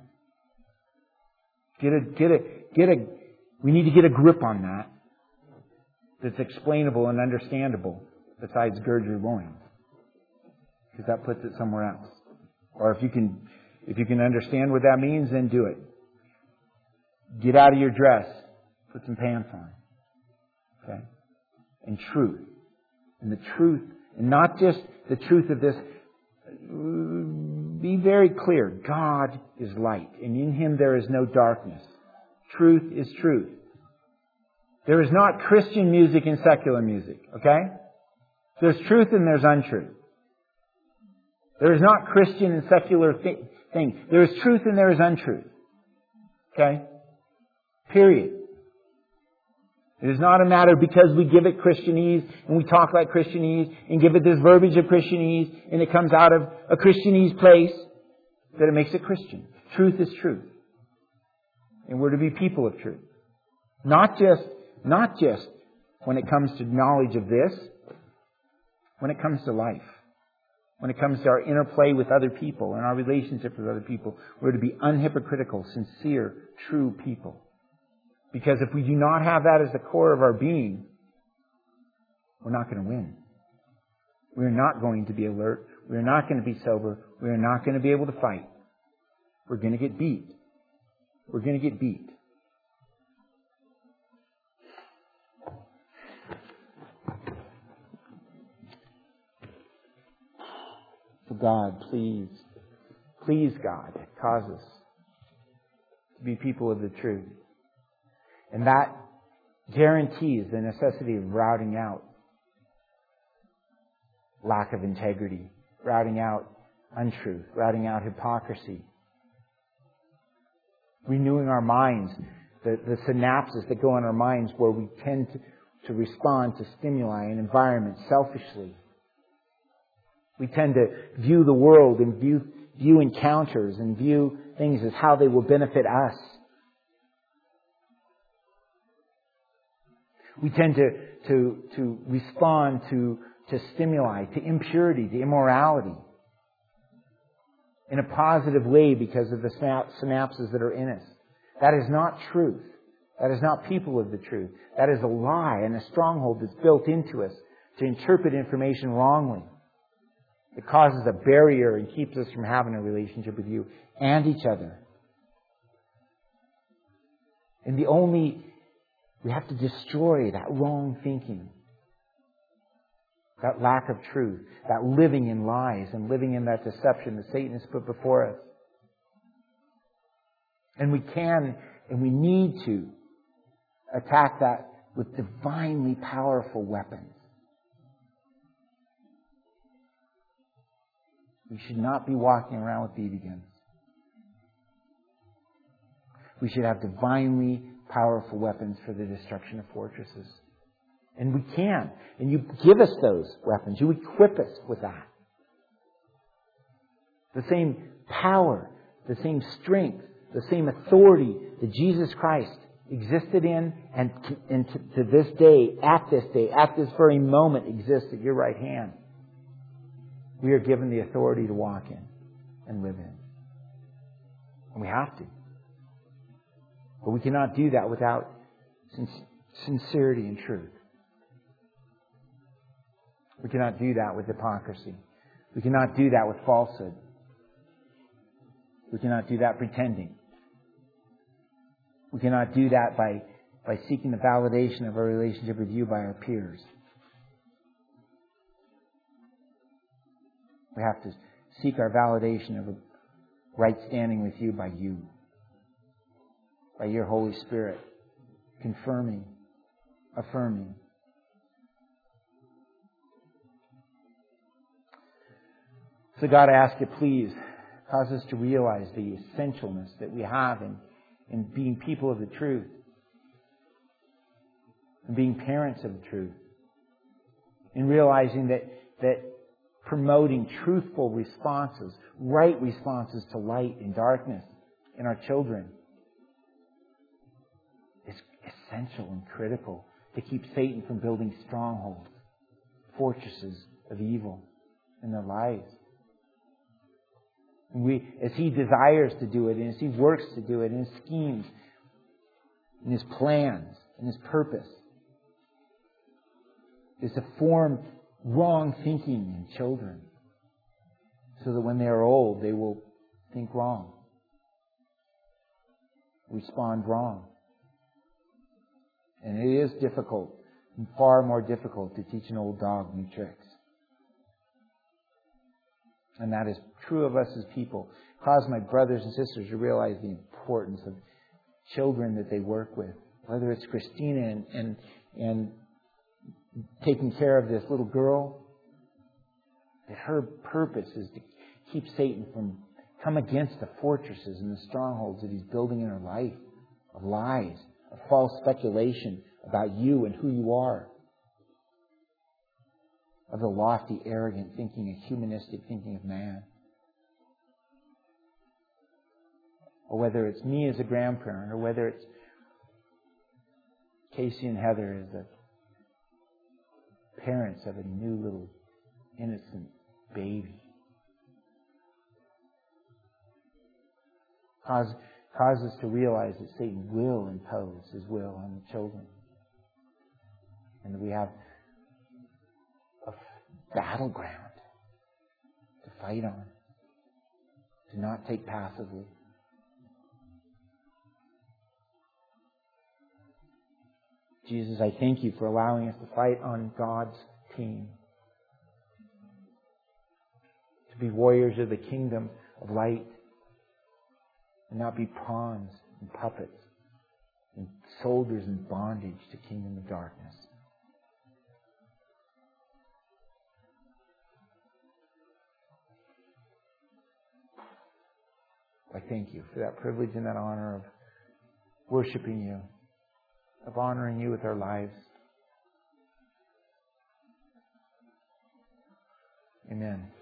We need to get a grip on that that's explainable and understandable besides gird your loins. Because that puts it somewhere else. Or if you can understand what that means, then do it. Get out of your dress. Put some pants on. Okay? And truth. And the truth, and not just the truth of this. Be very clear. God is light, and in Him there is no darkness. Truth is truth. There is not Christian music and secular music. Okay? There's truth and there's untruth. There is not Christian and secular things. There is truth and there is untruth. Okay? Period. It is not a matter because we give it Christianese and we talk like Christianese and give it this verbiage of Christianese and it comes out of a Christianese place that it makes it Christian. Truth is truth. And we're to be people of truth. Not just when it comes to knowledge of this, when it comes to life. When it comes to our interplay with other people and our relationship with other people, we're to be unhypocritical, sincere, true people. Because if we do not have that as the core of our being, we're not going to win. We're not going to be alert. We're not going to be sober. We're not going to be able to fight. We're going to get beat. We're going to get beat. So God, please, God, cause us to be people of the truth. And that guarantees the necessity of routing out lack of integrity, routing out untruth, routing out hypocrisy, renewing our minds, the synapses that go in our minds where we tend to respond to stimuli and environment selfishly. We tend to view the world and view encounters and view things as how they will benefit us. We tend to respond to stimuli, to impurity, to immorality in a positive way because of the synapses that are in us. That is not truth. That is not people of the truth. That is a lie and a stronghold that's built into us to interpret information wrongly. It causes a barrier and keeps us from having a relationship with you and each other. And we have to destroy that wrong thinking, that lack of truth, that living in lies and living in that deception that Satan has put before us. And we can and we need to attack that with divinely powerful weapons. We should not be walking around with BB guns. We should have divinely powerful weapons for the destruction of fortresses. And we can. And you give us those weapons. You equip us with that. The same power, the same strength, the same authority that Jesus Christ existed in and to this day, at this very moment exists at your right hand. We are given the authority to walk in and live in. And we have to. But we cannot do that without sincerity and truth. We cannot do that with hypocrisy. We cannot do that with falsehood. We cannot do that pretending. We cannot do that by seeking the validation of our relationship with you by our peers. We have to seek our validation of a right standing with you by you. By your Holy Spirit. Confirming. Affirming. So God, I ask you, please, cause us to realize the essentialness that we have in being people of the truth. And being parents of the truth. And realizing that promoting truthful responses, right responses to light and darkness in our children is essential and critical to keep Satan from building strongholds, fortresses of evil in their lives. And as he desires to do it, and as he works to do it, in his schemes, in his plans, in his purpose, is to form wrong thinking in children, so that when they are old, they will think wrong, respond wrong. And it is difficult, and far more difficult, to teach an old dog new tricks. And that is true of us as people. Cause my brothers and sisters to realize the importance of children that they work with. Whether it's Christina and taking care of this little girl, that her purpose is to keep Satan from come against the fortresses and the strongholds that he's building in her life of lies, of false speculation about you and who you are, of the lofty, arrogant thinking, a humanistic thinking of man. Or whether it's me as a grandparent, or whether it's Casey and Heather as the parents of a new little innocent baby. Cause us to realize that Satan will impose his will on the children. And that we have a battleground to fight on. To not take passively. Jesus, I thank you for allowing us to fight on God's team. To be warriors of the kingdom of light. And not be pawns and puppets and soldiers in bondage to kingdom of darkness. I thank you for that privilege and that honor of worshiping you, of honoring you with our lives. Amen.